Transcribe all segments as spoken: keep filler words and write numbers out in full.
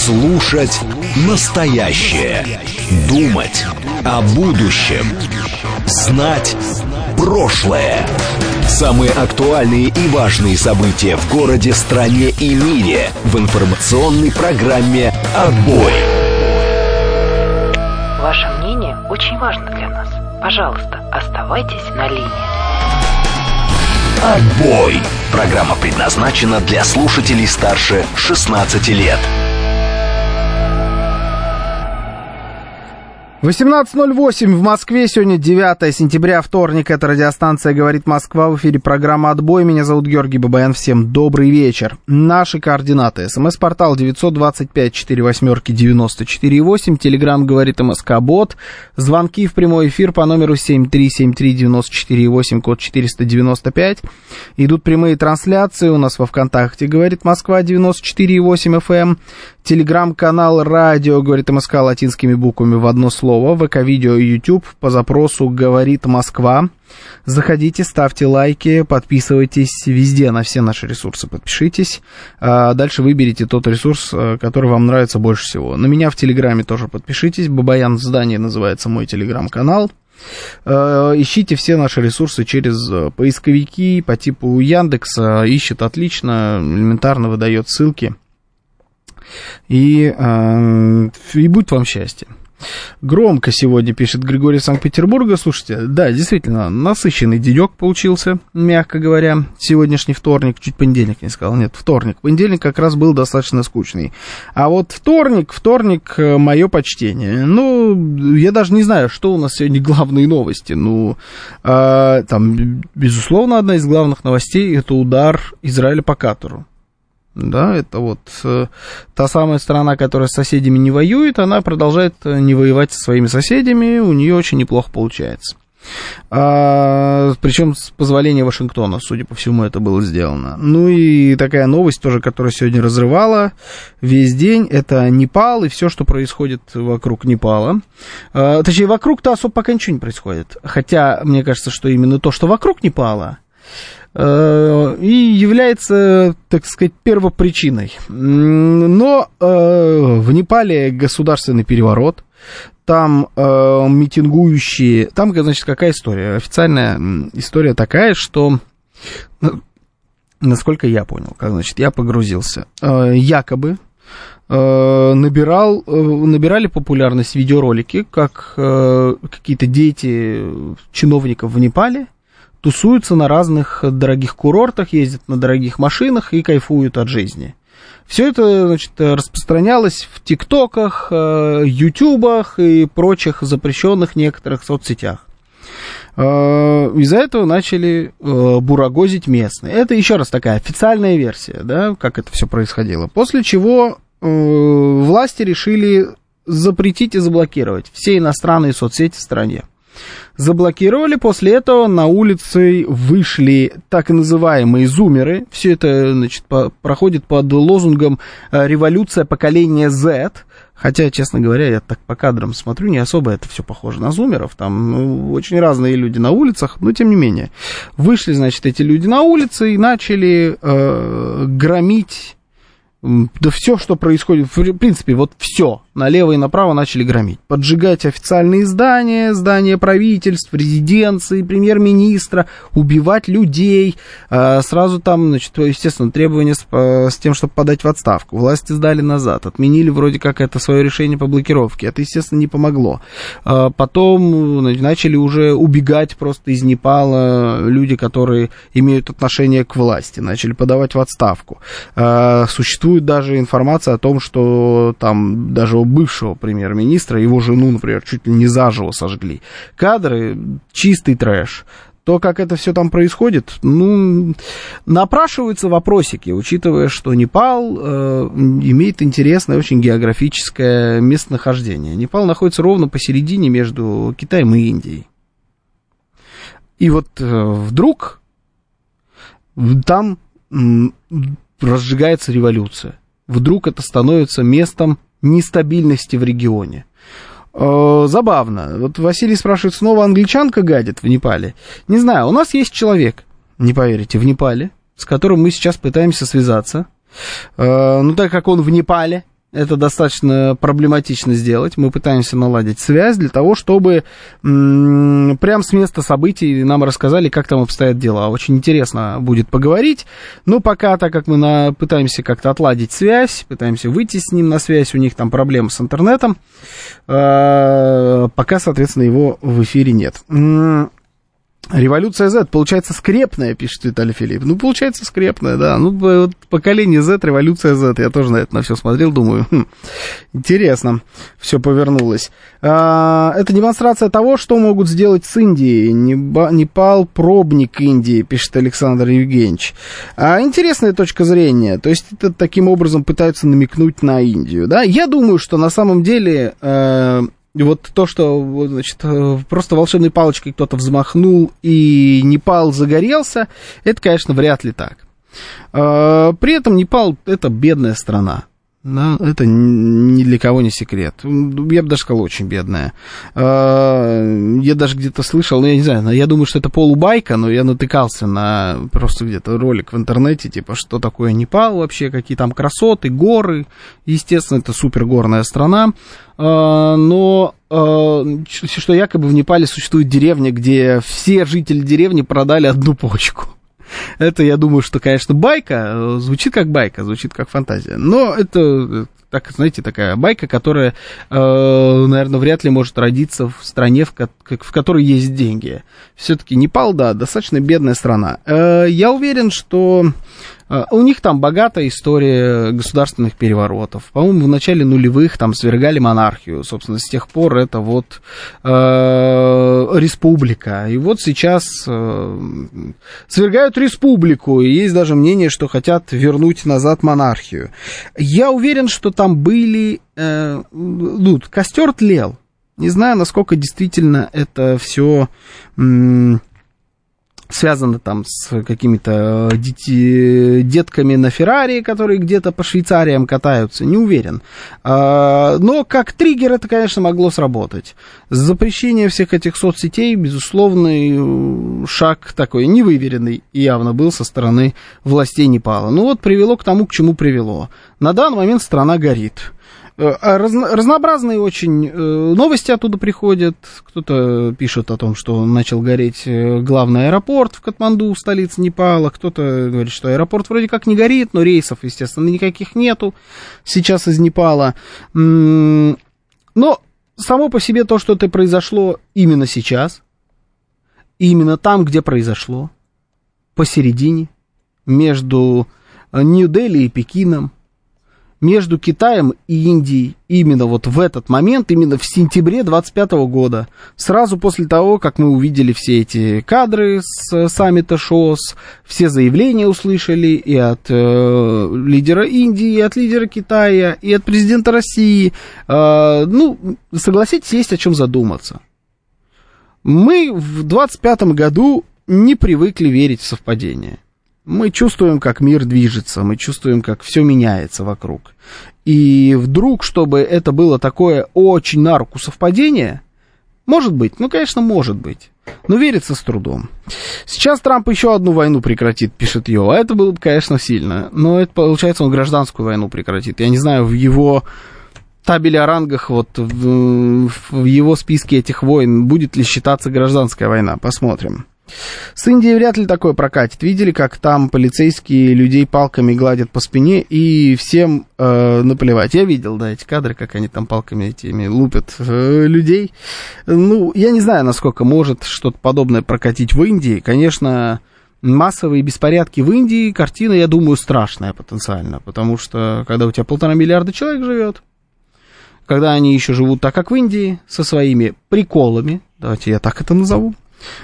Слушать настоящее. Думать о будущем. Знать прошлое. Самые актуальные и важные события в городе, стране и мире в информационной программе «Отбой». Ваше мнение очень важно для нас. Пожалуйста, оставайтесь на линии. «Отбой». Программа предназначена для слушателей старше шестнадцати лет. восемнадцать ноль восемь в Москве. Сегодня девятое сентября, вторник. Это радиостанция «Говорит Москва». В эфире программа «Отбой». Меня зовут Георгий Бабаян. Всем добрый вечер. Наши координаты. СМС-портал девять два пять четыре восемь девяносто четыре восемь. Телеграм «Говорит МСК-бот». Звонки в прямой эфир по номеру семь три семь три девять четыре восемь, код четыреста девяносто пять. Идут прямые трансляции. У нас во ВКонтакте «Говорит Москва» девяносто четыре восемь эф эм. Телеграм-канал «Радио говорит МСК» латинскими буквами в одно слово. ВК-видео и YouTube по запросу «Говорит Москва». Заходите, ставьте лайки, подписывайтесь везде, на все наши ресурсы подпишитесь. А дальше выберите тот ресурс, который вам нравится больше всего. На меня в Телеграме тоже подпишитесь. Бабаян Здание называется мой Телеграм-канал. Ищите все наши ресурсы через поисковики по типу Яндекса. Ищет отлично, элементарно выдает ссылки. И, э, и будет вам счастье. Громко сегодня, пишет Григорий из Санкт-Петербурга. Слушайте, да, действительно, насыщенный денек получился, мягко говоря. Сегодняшний вторник, чуть понедельник не сказал, нет, вторник. Понедельник как раз был достаточно скучный. А вот вторник, вторник, мое почтение. Ну, я даже не знаю, что у нас сегодня главные новости. Ну, э, там, безусловно, одна из главных новостей — это удар Израиля по Катару. Да, это вот э, та самая страна, которая с соседями не воюет, она продолжает не воевать со своими соседями, у нее очень неплохо получается. А, причем с позволения Вашингтона, судя по всему, это было сделано. Ну и такая новость тоже, которая сегодня разрывала весь день, это Непал и все, что происходит вокруг Непала. А, точнее, вокруг-то особо пока ничего не происходит. Хотя, мне кажется, что именно то, что вокруг Непала, и является, так сказать, первопричиной. Но э, в Непале государственный переворот, там э, митингующие... Там, значит, какая история? Официальная история такая, что, насколько я понял, как, значит, я погрузился, э, якобы э, набирал, э, набирали популярность видеоролики, как э, какие-то дети чиновников в Непале тусуются на разных дорогих курортах, ездят на дорогих машинах и кайфуют от жизни. Все это, значит, распространялось в ТикТоках, Ютубах и прочих запрещенных некоторых соцсетях. Из-за этого начали бурагозить местные. Это еще раз такая официальная версия, да, как это все происходило. После чего власти решили запретить и заблокировать все иностранные соцсети в стране. Заблокировали, после этого на улицы вышли так называемые зумеры. Все это, значит, по, проходит под лозунгом «Революция поколения Z». Хотя, честно говоря, я так по кадрам смотрю, не особо это все похоже на зумеров. Там ну, очень разные люди на улицах, но тем не менее. Вышли, значит, эти люди на улицы и начали э, громить. Да все, что происходит, в принципе, вот все, налево и направо начали громить. Поджигать официальные здания, здания правительств, резиденции, премьер-министра, убивать людей. Сразу там, значит, естественно, требования с, с тем, чтобы подать в отставку. Власти сдали назад, отменили вроде как это свое решение по блокировке. Это, естественно, не помогло. Потом начали уже убегать просто из Непала люди, которые имеют отношение к власти. Начали подавать в отставку. Существует даже информация о том, что там даже у бывшего премьер-министра, его жену, например, чуть ли не заживо сожгли. Кадры, чистый трэш. То, как это все там происходит, ну, напрашиваются вопросики, учитывая, что Непал э, имеет интересное очень географическое местонахождение. Непал находится ровно посередине между Китаем и Индией. И вот э, вдруг там м, разжигается революция. Вдруг это становится местом нестабильности в регионе. Э, забавно. Вот Василий спрашивает, снова англичанка гадит в Непале? Не знаю, у нас есть человек, не поверите, в Непале, с которым мы сейчас пытаемся связаться. Э, ну, так как он в Непале, Это достаточно проблематично сделать. Мы пытаемся наладить связь для того, чтобы м- прямо с места событий нам рассказали, как там обстоят дела. Очень интересно будет поговорить. Но пока, так как мы на- пытаемся как-то отладить связь, пытаемся выйти с ним на связь, у них там проблемы с интернетом, э- пока, соответственно, его в эфире нет. М- Революция Z, получается, скрепная, пишет Виталий Филипп. Ну, получается, скрепная, да. Ну, вот поколение Z, революция Z. Я тоже на это на все смотрел, думаю, хм, интересно, все повернулось. А, это демонстрация того, что могут сделать с Индией. Непал пробник Индии, пишет Александр Евгеньевич. А, интересная точка зрения. То есть, это таким образом пытаются намекнуть на Индию, да. Я думаю, что на самом деле... Э, И вот то, что, значит, просто волшебной палочкой кто-то взмахнул и Непал загорелся, это, конечно, вряд ли так. При этом Непал — это бедная страна. Да, это ни для кого не секрет. Я бы даже сказал, очень бедная. Я даже где-то слышал, ну, я не знаю, я думаю, что это полубайка, но я натыкался на просто где-то ролик в интернете, типа, что такое Непал вообще, какие там красоты, горы. Естественно, это супергорная страна. Но что якобы в Непале существует деревня, где все жители деревни продали одну почку. Это, я думаю, что, конечно, байка, звучит как байка, звучит как фантазия, но это, так, знаете, такая байка, которая, э, наверное, вряд ли может родиться в стране, в, ко- в которой есть деньги. Все-таки Непал, да, достаточно бедная страна. Э, я уверен, что э, у них там богатая история государственных переворотов. По-моему, в начале нулевых там свергали монархию. Собственно, с тех пор это вот э, республика. И вот сейчас э, свергают республику. И есть даже мнение, что хотят вернуть назад монархию. Я уверен, что там были... Э, ну, костер тлел. Не знаю, насколько действительно это все м- связано там с какими-то дети, детками на Феррари, которые где-то по Швейцариям катаются, не уверен. А, но как триггер это, конечно, могло сработать. Запрещение всех этих соцсетей, безусловный шаг такой невыверенный явно был со стороны властей Непала. Ну вот привело к тому, к чему привело. На данный момент страна горит. Разно, разнообразные очень э, новости оттуда приходят. Кто-то пишет о том, что начал гореть главный аэропорт в Катманду, столице Непала. Кто-то говорит, что аэропорт вроде как не горит, но рейсов, естественно, никаких нету сейчас из Непала. М-м- но само по себе то, что это произошло именно сейчас, именно там, где произошло, посередине, между Нью-Дели и Пекином, между Китаем и Индией именно вот в этот момент, именно в сентябре двадцать пятого года, сразу после того, как мы увидели все эти кадры с саммита ШОС, все заявления услышали и от э, лидера Индии, и от лидера Китая, и от президента России. Э, ну, согласитесь, есть о чем задуматься. Мы в двадцать пятом году не привыкли верить в совпадения. Мы чувствуем, как мир движется, мы чувствуем, как все меняется вокруг. И вдруг, чтобы это было такое очень на руку совпадение, может быть, ну, конечно, может быть, но верится с трудом. Сейчас Трамп еще одну войну прекратит, пишет Йо, а это было бы, конечно, сильно, но это, получается, он гражданскую войну прекратит. Я не знаю, в его табеле о рангах, вот в, в его списке этих войн будет ли считаться гражданская война, посмотрим. С Индией вряд ли такое прокатит. Видели, как там полицейские людей палками гладят по спине и всем э, наплевать. Я видел, да, эти кадры, как они там палками этими лупят э, людей. Ну, я не знаю, насколько может что-то подобное прокатить в Индии. Конечно, массовые беспорядки в Индии, картина, я думаю, страшная потенциально. Потому что, когда у тебя полтора миллиарда человек живет, когда они еще живут так, как в Индии, со своими приколами, давайте я так это назову,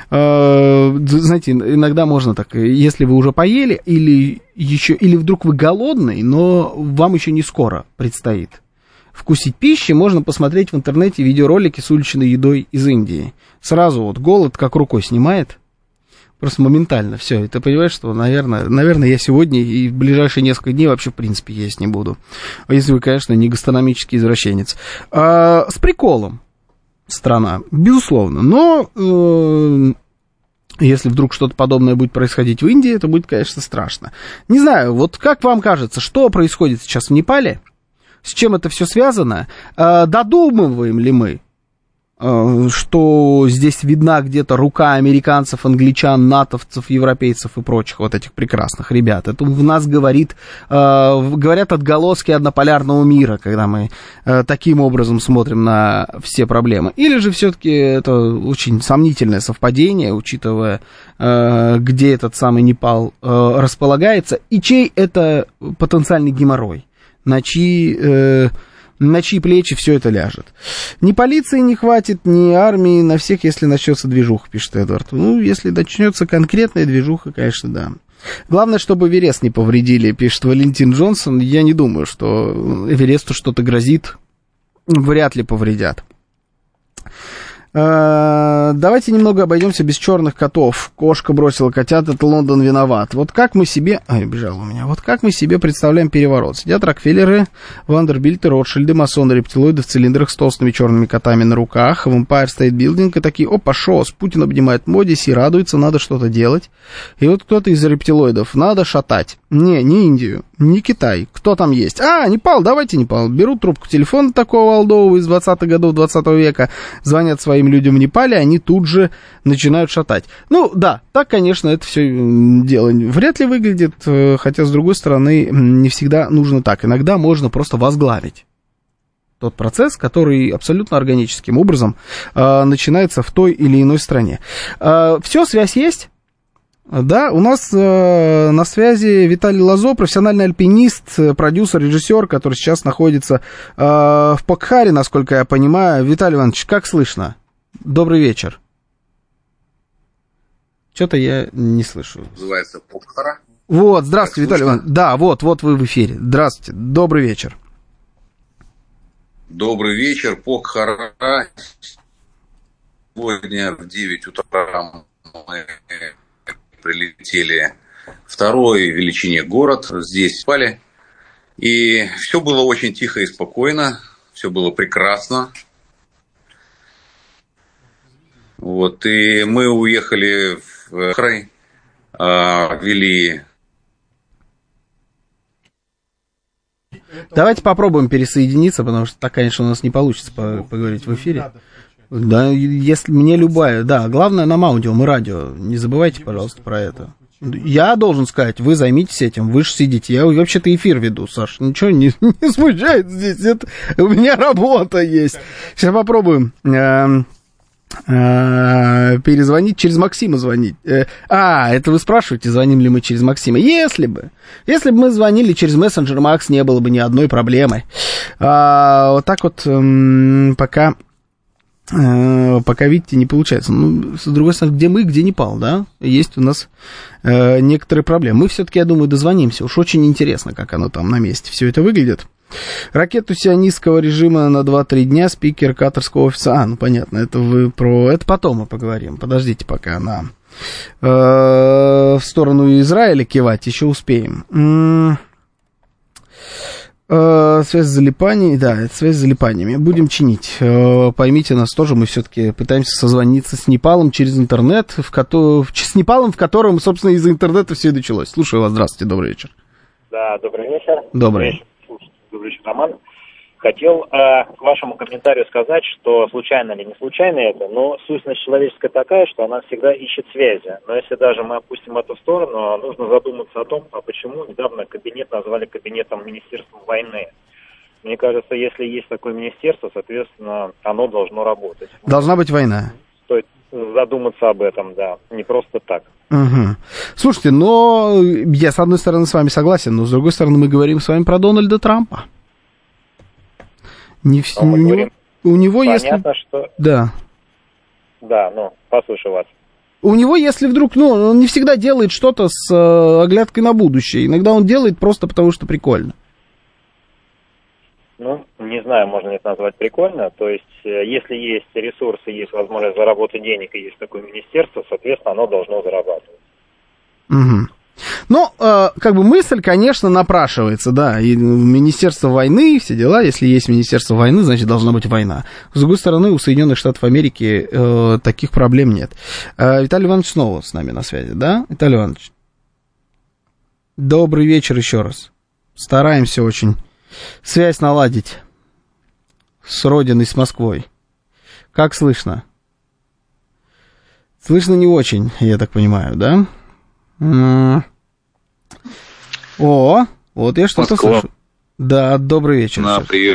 знаете, иногда можно так, если вы уже поели, или еще, или вдруг вы голодный, но вам еще не скоро предстоит вкусить пищи, можно посмотреть в интернете видеоролики с уличной едой из Индии. Сразу вот голод как рукой снимает, просто моментально все. И ты понимаешь, что, наверное, наверное, я сегодня и в ближайшие несколько дней вообще, в принципе, есть не буду. Если вы, конечно, не гастрономический извращенец. А, с приколом. Страна, безусловно, но э, если вдруг что-то подобное будет происходить в Индии, это будет, конечно, страшно. Не знаю, вот как вам кажется, что происходит сейчас в Непале? С чем это все связано? Э, додумываем ли мы, э, что здесь видна где-то рука американцев, англичан, натовцев, европейцев и прочих вот этих прекрасных ребят? Это в нас говорит, э, говорят отголоски однополярного мира, когда мы э, таким образом смотрим на все проблемы. Или же все-таки это очень сомнительное совпадение, учитывая, э, где этот самый Непал э, располагается, и чей это потенциальный геморрой, на чьи... Э, на чьи плечи все это ляжет. Ни полиции не хватит, ни армии, на всех, если начнется движуха, пишет Эдвард. Ну, если начнется конкретная движуха, конечно, да. Главное, чтобы Эверест не повредили, пишет Валентин Джонсон. Я не думаю, что Эвересту что-то грозит. Вряд ли повредят. Давайте немного обойдемся без черных котов. Кошка бросила котят, это Лондон виноват. Вот как мы себе... Ай, бежал у меня. Вот как мы себе представляем переворот? Сидят Рокфеллеры, Вандербильты, Ротшильды, масоны, рептилоиды в цилиндрах с толстыми черными котами на руках, в Empire State Building, и такие, опа, шос, Путин обнимает Моди, Си радуется, надо что-то делать. И вот кто-то из рептилоидов, надо шатать. Не, не Индию, не Китай. Кто там есть? А, Непал, давайте Непал. Берут трубку телефона такого олдового из двадцатых годов двадцатого века, звонят своим людям в Непале, они тут же начинают шатать. Ну, да, так, конечно, это все дело вряд ли выглядит, хотя, с другой стороны, не всегда нужно так. Иногда можно просто возглавить тот процесс, который абсолютно органическим образом э, начинается в той или иной стране. Э, все, связь есть? Да, у нас э, на связи Виталий Лозо, профессиональный альпинист, продюсер, режиссер, который сейчас находится э, в Покхаре, насколько я понимаю. Виталий Иванович, как слышно? Добрый вечер. Что-то я не слышу. Называется Покхара. Вот, здравствуйте, Виталий Иванович. Да, вот, вот вы в эфире. Здравствуйте, добрый вечер. Добрый вечер, Покхара. Сегодня в девять утра мы прилетели. Второй величине город. Здесь спали. И все было очень тихо и спокойно. Все было прекрасно. Вот, и мы уехали в край, вели... Давайте попробуем пересоединиться, потому что так, конечно, у нас не получится поговорить в эфире. Да, если мне любая, да, главное нам аудио, мы радио, не забывайте, пожалуйста, про это. Я должен сказать, вы займитесь этим, вы же сидите, я вообще-то эфир веду, Саш, ничего не, не смущает здесь, это, у меня работа есть. Сейчас попробуем перезвонить, через Максима звонить. А, это вы спрашиваете, звоним ли мы через Максима. Если бы, если бы мы звонили через мессенджер Макс, не было бы ни одной проблемы. А, вот так вот пока, пока, видите, не получается. Ну, с другой стороны, где мы, где Непал, да? Есть у нас некоторые проблемы. Мы все-таки, я думаю, дозвонимся. Уж очень интересно, как оно там на месте все это выглядит. Ракету сионистского режима на два-три дня, спикер катарского офиса. А, ну понятно, это вы про... Это потом мы поговорим. Подождите пока на... Э, в сторону Израиля кивать, еще успеем. М-м- э, связь с залипаниями, да, это связь с залипаниями. Будем чинить. Э, поймите нас тоже, мы все-таки пытаемся созвониться с Непалом через интернет, в ко- с Непалом, в котором, собственно, из-за интернета все и началось. Слушаю вас, здравствуйте, добрый вечер. Да, добрый вечер. Добрый вечер. Добрый вечер, Роман. Хотел э, к вашему комментарию сказать, что случайно или не случайно это, но сущность человеческая такая, что она всегда ищет связи. Но если даже мы опустим эту сторону, нужно задуматься о том, а почему недавно кабинет назвали кабинетом Министерством войны. Мне кажется, если есть такое министерство, соответственно, оно должно работать. Должна быть война. Стоит задуматься об этом, да, не просто так. Угу. Слушайте, но я с одной стороны с вами согласен, но с другой стороны мы говорим с вами про Дональда Трампа. Не в... у, него, у него понятно, если... что... Да. Да, ну, послушаю вас. У него, если вдруг, ну, он не всегда делает что-то с э, оглядкой на будущее. Иногда он делает просто потому, что прикольно. Ну, не знаю, можно ли это назвать прикольно. То есть, если есть ресурсы, есть возможность заработать денег, и есть такое министерство, соответственно, оно должно зарабатывать. Угу. Ну, э, как бы мысль, конечно, напрашивается, да, и Министерство войны, все дела, если есть Министерство войны, значит, должна быть война. С другой стороны, у Соединенных Штатов Америки э, таких проблем нет. Э, Виталий Иванович снова с нами на связи, да, Виталий Иванович? Добрый вечер еще раз. Стараемся очень связь наладить с родиной, с Москвой. Как слышно? Слышно не очень, я так понимаю, да? О, вот я что-то Москва. слышу. Да, добрый вечер. На прием.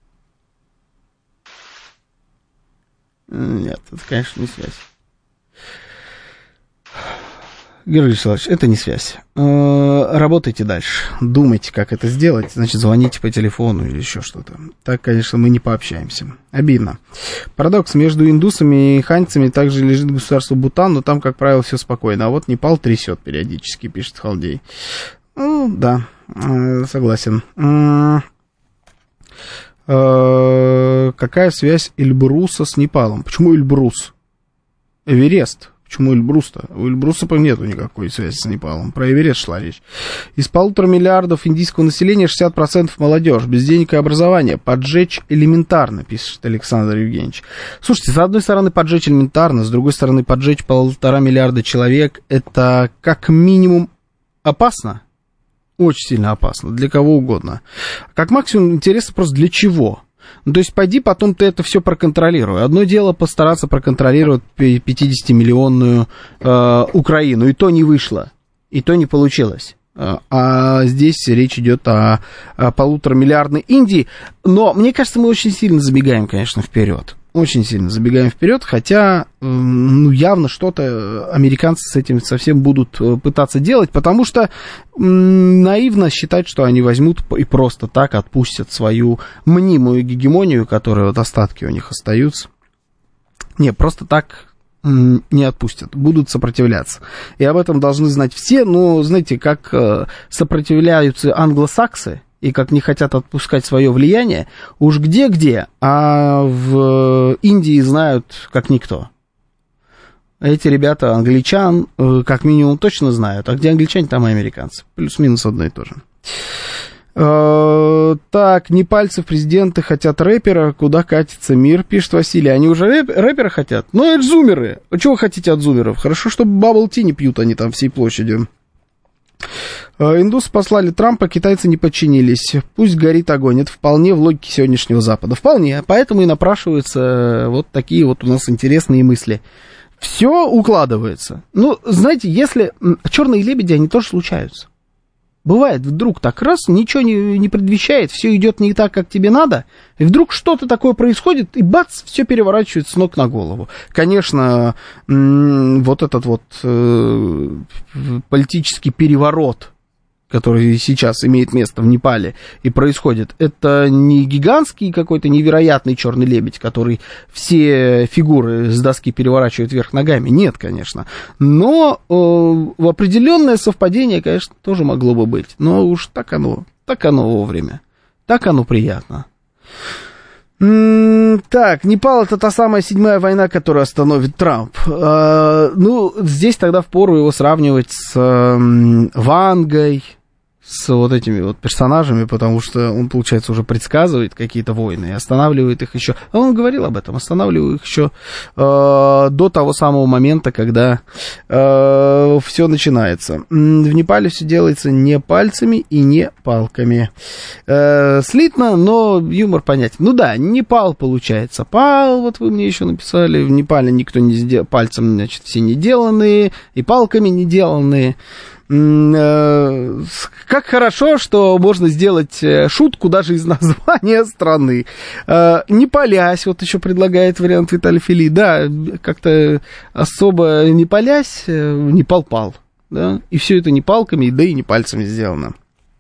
Нет, это, конечно, не связь. Георгий Вячеславович, это не связь. Работайте дальше. Думайте, как это сделать. Значит, звоните по телефону или еще что-то. Так, конечно, мы не пообщаемся. Обидно. Парадокс. Между индусами и ханьцами также лежит государство Бутан, но там, как правило, все спокойно. А вот Непал трясет периодически, пишет Халдей. Ну, да, согласен. Какая связь Эльбруса с Непалом? Почему Эльбрус? Эверест. Почему Эльбрус-то? У Эльбруса нету никакой связи с Непалом. Про Эверест шла речь. Из полутора миллиардов индийского населения шестьдесят процентов молодежь. Без денег и образования. Поджечь элементарно, пишет Александр Евгеньевич. Слушайте, с одной стороны поджечь элементарно, с другой стороны поджечь полтора миллиарда человек. Это как минимум опасно. Очень сильно опасно. Для кого угодно. Как максимум интересно просто для чего. Ну, то есть, пойди, потом ты это все проконтролируй. Одно дело постараться проконтролировать пятидесятимиллионную э, Украину, и то не вышло, и то не получилось. А здесь речь идет о, о полуторамиллиардной Индии. Но мне кажется, мы очень сильно забегаем, конечно, вперед. Очень сильно забегаем вперед, хотя, ну, явно что-то американцы с этим совсем будут пытаться делать, потому что наивно считать, что они возьмут и просто так отпустят свою мнимую гегемонию, которая вот остатки у них остаются. Не, просто так не отпустят, будут сопротивляться. И об этом должны знать все, но, знаете, как сопротивляются англосаксы, и как не хотят отпускать свое влияние, уж где-где, а в Индии знают как никто. Эти ребята англичан как минимум точно знают, а где англичане, там и американцы. Плюс-минус одно и то же. Так, непальцы президенты хотят рэпера, куда катится мир, пишет Василий. Они уже рэп, рэпера хотят? Ну, это зумеры. Чего вы хотите от зумеров? Хорошо, чтобы бабл-ти не пьют они там всей площадью. Индусы послали Трампа, китайцы не подчинились. Пусть горит огонь. Это вполне в логике сегодняшнего Запада. Вполне. Поэтому и напрашиваются вот такие вот у нас интересные мысли. Все укладывается. Ну, знаете, если... Черные лебеди, они тоже случаются. Бывает, вдруг так раз, ничего не, не предвещает, все идет не так, как тебе надо, и вдруг что-то такое происходит, и бац, все переворачивается с ног на голову. Конечно, вот этот вот э, политический переворот, который сейчас имеет место в Непале и происходит, это не гигантский какой-то невероятный черный лебедь, который все фигуры с доски переворачивает вверх ногами. Нет, конечно. Но э, определенное совпадение, конечно, тоже могло бы быть. Но уж так оно, так оно вовремя. Так оно приятно. М-м, так, Непал — это та самая седьмая война, которую остановит Трамп. Э, ну, здесь тогда впору его сравнивать с э, Вангой, с вот этими вот персонажами, потому что он, получается, уже предсказывает какие-то войны и останавливает их еще. А он говорил об этом, останавливает их еще э, до того самого момента, когда э, все начинается. В Непале все делается не пальцами и не палками. Э, слитно, но юмор понятен. Ну да, Непал получается. Пал, вот вы мне еще написали, в Непале никто не сделал, пальцем, значит, все не деланные, и палками не деланные. Как хорошо, что можно сделать шутку даже из названия страны. Не палясь, вот еще предлагает вариант Виталий Фили. Да, как-то особо не палясь, не пал-пал. Да? И все это не палками, да и не пальцами сделано.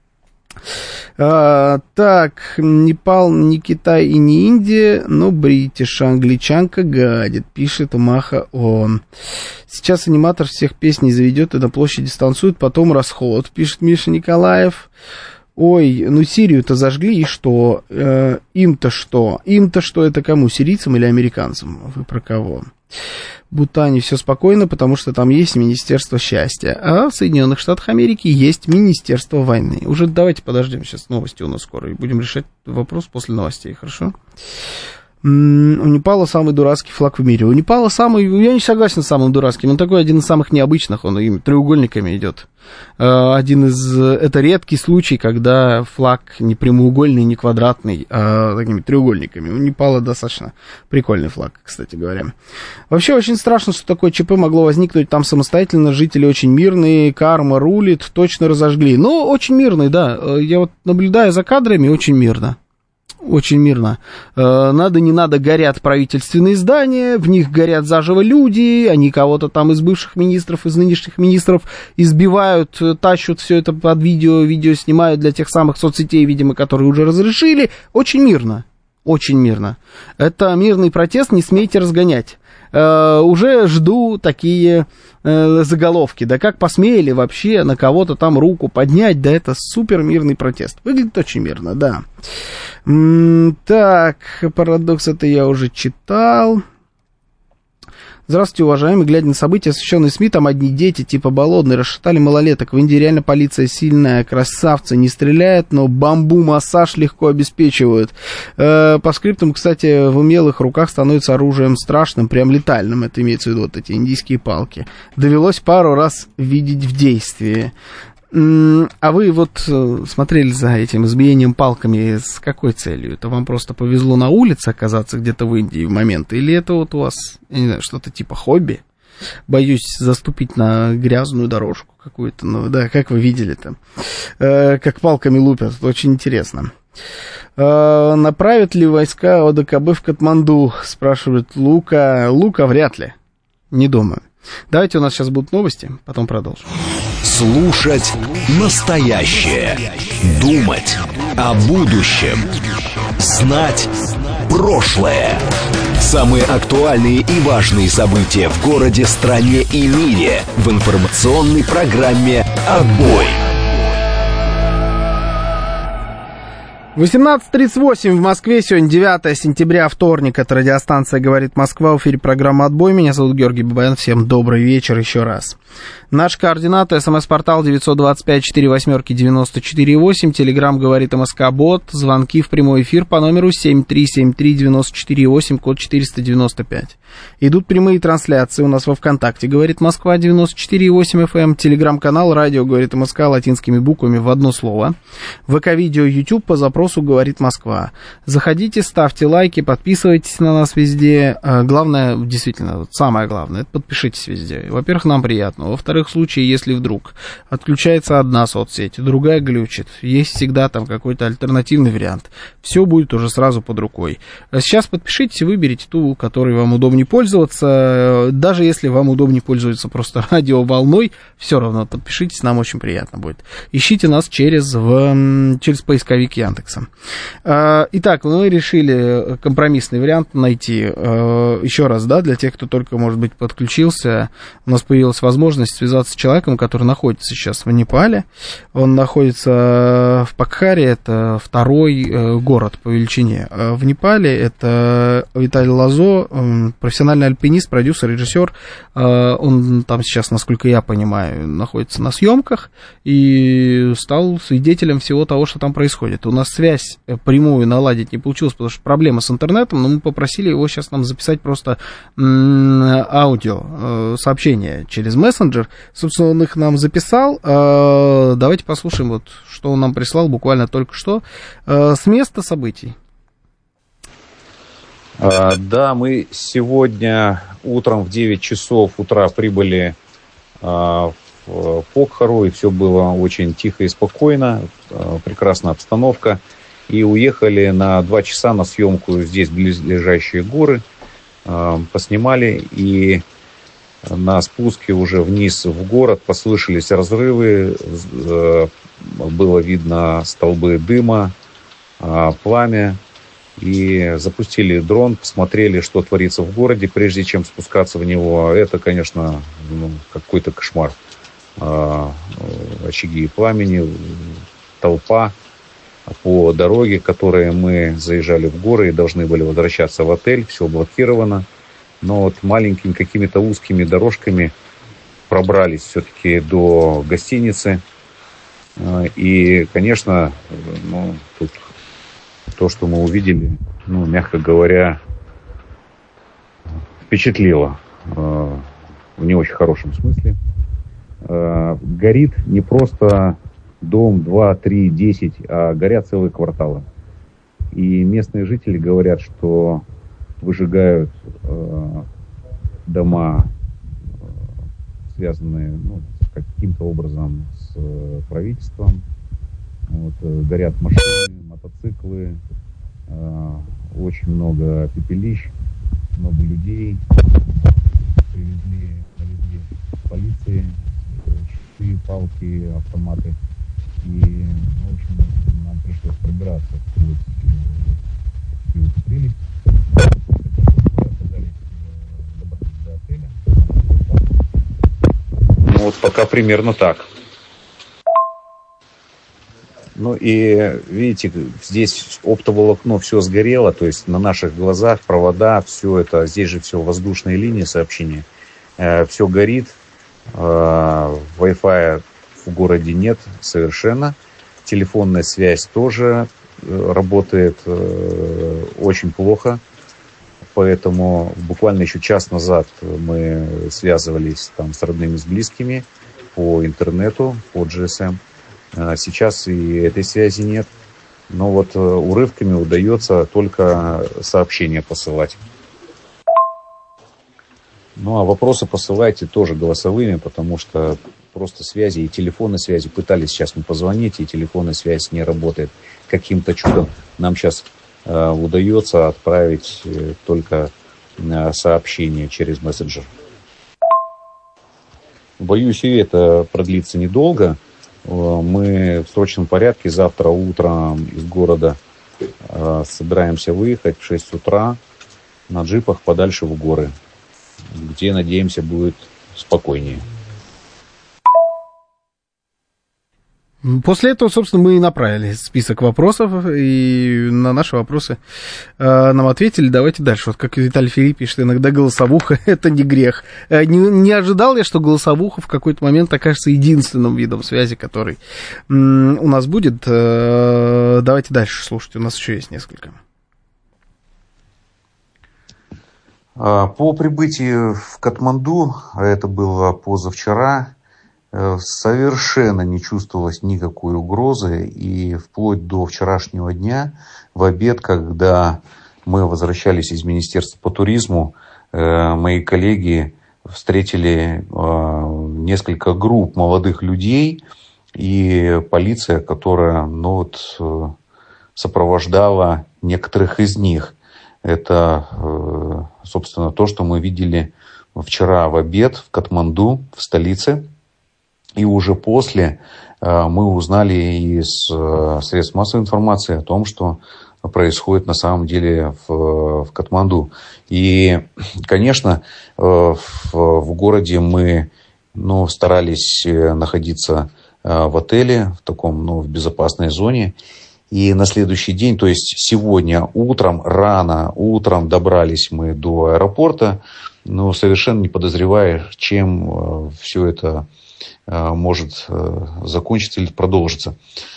А, так, Непал не Китай и не Индия, но бритиш, англичанка гадит, пишет Маха он. Сейчас аниматор всех песней заведет и на площади станцует, потом расход, пишет Миша Николаев. Ой, ну Сирию-то зажгли, и что? Э, им-то что? Им-то что, это кому? Сирийцам или американцам? Вы про кого? В Бутане все спокойно, потому что там есть Министерство счастья. А в Соединенных Штатах Америки есть Министерство войны. Уже давайте подождем, сейчас новости у нас скоро, и будем решать вопрос после новостей, хорошо? У Непала самый дурацкий флаг в мире. У Непала самый, я не согласен с самым дурацким, он такой один из самых необычных, он им треугольниками идет. Один из, это редкий случай, когда флаг не прямоугольный, не квадратный, а такими треугольниками. У Непала достаточно прикольный флаг, кстати говоря. Вообще очень страшно, что такое ЧП могло возникнуть там самостоятельно, жители очень мирные, карма рулит, точно разожгли. Ну, очень мирный, да, я вот наблюдаю за кадрами, очень мирно. Очень мирно. Надо, не надо, горят правительственные здания, в них горят заживо люди, они кого-то там из бывших министров, из нынешних министров избивают, тащат все это под видео, видео снимают для тех самых соцсетей, видимо, которые уже разрешили. Очень мирно, очень мирно. Это мирный протест, не смейте разгонять. Uh, уже жду такие uh, заголовки. Да как посмели вообще на кого-то там руку поднять? Да это супер мирный протест. Выглядит очень мирно, да. М- так, парадокс это я уже читал. Здравствуйте, уважаемые. Глядя на события, освещенные СМИ, там одни дети, типа Болотные, расшатали малолеток. В Индии реально полиция сильная, красавцы, не стреляет, но бамбу-массаж легко обеспечивают. Э, по скриптам, кстати, в умелых руках становится оружием страшным, прям летальным. Это имеется в виду вот эти индийские палки. Довелось пару раз видеть в действии. А вы вот смотрели за этим избиением палками с какой целью? Это вам просто повезло на улице оказаться где-то в Индии в момент? Или это вот у вас, я не знаю, что-то типа хобби? Боюсь заступить на грязную дорожку какую-то. Ну да, как вы видели там, э, как палками лупят. Очень интересно. Э, направят ли войска ОДКБ в Катманду? Спрашивает Лука. Лука вряд ли. Не думаю. Давайте, у нас сейчас будут новости, потом продолжим. Слушать настоящее. Думать о будущем. Знать прошлое. Самые актуальные и важные события в городе, стране и мире в информационной программе «Отбой». восемнадцать тридцать восемь в Москве, сегодня девятое сентября, вторник, это радиостанция «Говорит Москва», в эфире программа «Отбой», меня зовут Георгий Бабаян, всем добрый вечер еще раз. Наш координаты: смс-портал девять два пять четыре восемь девяносто четыре восемь, телеграмм «Говорит МСК-бот», звонки в прямой эфир по номеру семь три семь три девять четыре восемь, код четыреста девяносто пять. Идут прямые трансляции у нас во ВКонтакте «Говорит Москва» девяносто четыре восемь эф эм, телеграм-канал «Радио Говорит МСК» латинскими буквами в одно слово, ВК-видео, YouTube по запросу «Говорит Москва». Заходите, ставьте лайки, подписывайтесь на нас везде. Главное, действительно, самое главное, это подпишитесь везде. Во-первых, нам приятно. Во-вторых, в случае, если вдруг отключается одна соцсеть, другая глючит, есть всегда там какой-то альтернативный вариант. Все будет уже сразу под рукой. Сейчас подпишитесь и выберите ту, которой вам удобнее пользоваться. Даже если вам удобнее пользоваться просто радиоволной, все равно подпишитесь, нам очень приятно будет. Ищите нас через, в, через поисковик Яндекса. Итак, мы решили компромиссный вариант найти. Еще раз, да, для тех, кто только, может быть, подключился, у нас появилась возможность связаться с человеком, который находится сейчас в Непале. Он находится в Покхаре, это второй город по величине в Непале. Это Виталий Лазо, профессиональный альпинист, продюсер, режиссер. Он там сейчас, насколько я понимаю, находится на съемках и стал свидетелем всего того, что там происходит. У нас связь прямую наладить не получилось, потому что проблема с интернетом, но мы попросили его сейчас нам записать просто аудио сообщение через мессенджер. Собственно, он их нам записал. Давайте послушаем, вот, что он нам прислал буквально только что с места событий. Да, мы сегодня утром в девять часов утра прибыли в Покхару, и все было очень тихо и спокойно, прекрасная обстановка. И уехали на два часа на съемку здесь близлежащие горы, поснимали, и на спуске уже вниз в город послышались разрывы, было видно столбы дыма, пламя, и запустили дрон, посмотрели, что творится в городе, прежде чем спускаться в него. Это, конечно, ну, какой-то кошмар. Очаги пламени, толпа по дороге, которые мы заезжали в горы и должны были возвращаться в отель, все блокировано. Но вот маленькими какими-то узкими дорожками пробрались все-таки до гостиницы. И, конечно, ну, тут то, что мы увидели, ну, мягко говоря, впечатлило в не очень хорошем смысле. Горит не просто дом, два, три, десять, а горят целые кварталы. И местные жители говорят, что выжигают дома, связанные ну, каким-то образом с правительством. Вот, горят машины, мотоциклы, очень много пепелищ, много людей. Привезли, привезли полиции, щиты, палки, автоматы. И, в общем, нам пришлось пробираться сквозь всю эту прелесть. Мы оказались, добрались до отеля. Ну вот пока примерно так. Ну и видите, здесь оптоволокно все сгорело, то есть на наших глазах провода, все это, здесь же все воздушные линии сообщения, э, все горит, э, Wi-Fi в городе нет совершенно, телефонная связь тоже э, работает э, очень плохо, поэтому буквально еще час назад мы связывались там с родными, с близкими по интернету, по джи эс эм. Сейчас и этой связи нет. Но вот урывками удается только сообщения посылать. Ну а вопросы посылайте тоже голосовыми, потому что просто связи и телефонной связи. Пытались сейчас мы позвонить, и телефонная связь не работает. Каким-то чудом нам сейчас э, удается отправить э, только э, сообщение через мессенджер. Боюсь, и это продлится недолго. Мы в срочном порядке завтра утром из города э, собираемся выехать в шесть утра на джипах подальше в горы, где, надеемся, будет спокойнее. После этого, собственно, мы и направили список вопросов, и на наши вопросы э, нам ответили. Давайте дальше. Вот как Виталий Филипп пишет, иногда голосовуха – это не грех. Э, не, не ожидал я, что голосовуха в какой-то момент окажется единственным видом связи, который м, у нас будет. Э, давайте дальше слушать, у нас еще есть несколько. По прибытии в Катманду, а это было позавчера, совершенно не чувствовалось никакой угрозы, и вплоть до вчерашнего дня, в обед, когда мы возвращались из Министерства по туризму, мои коллеги встретили несколько групп молодых людей и полиция, которая ну, вот, сопровождала некоторых из них. Это, собственно, то, что мы видели вчера в обед в Катманду, в столице. И уже после мы узнали из средств массовой информации о том, что происходит на самом деле в, в Катманду. И, конечно, в, в городе мы ну, старались находиться в отеле, в таком, ну, в безопасной зоне. И на следующий день, то есть сегодня утром, рано утром добрались мы до аэропорта, но совершенно не подозревая, чем все это может закончиться или продолжиться.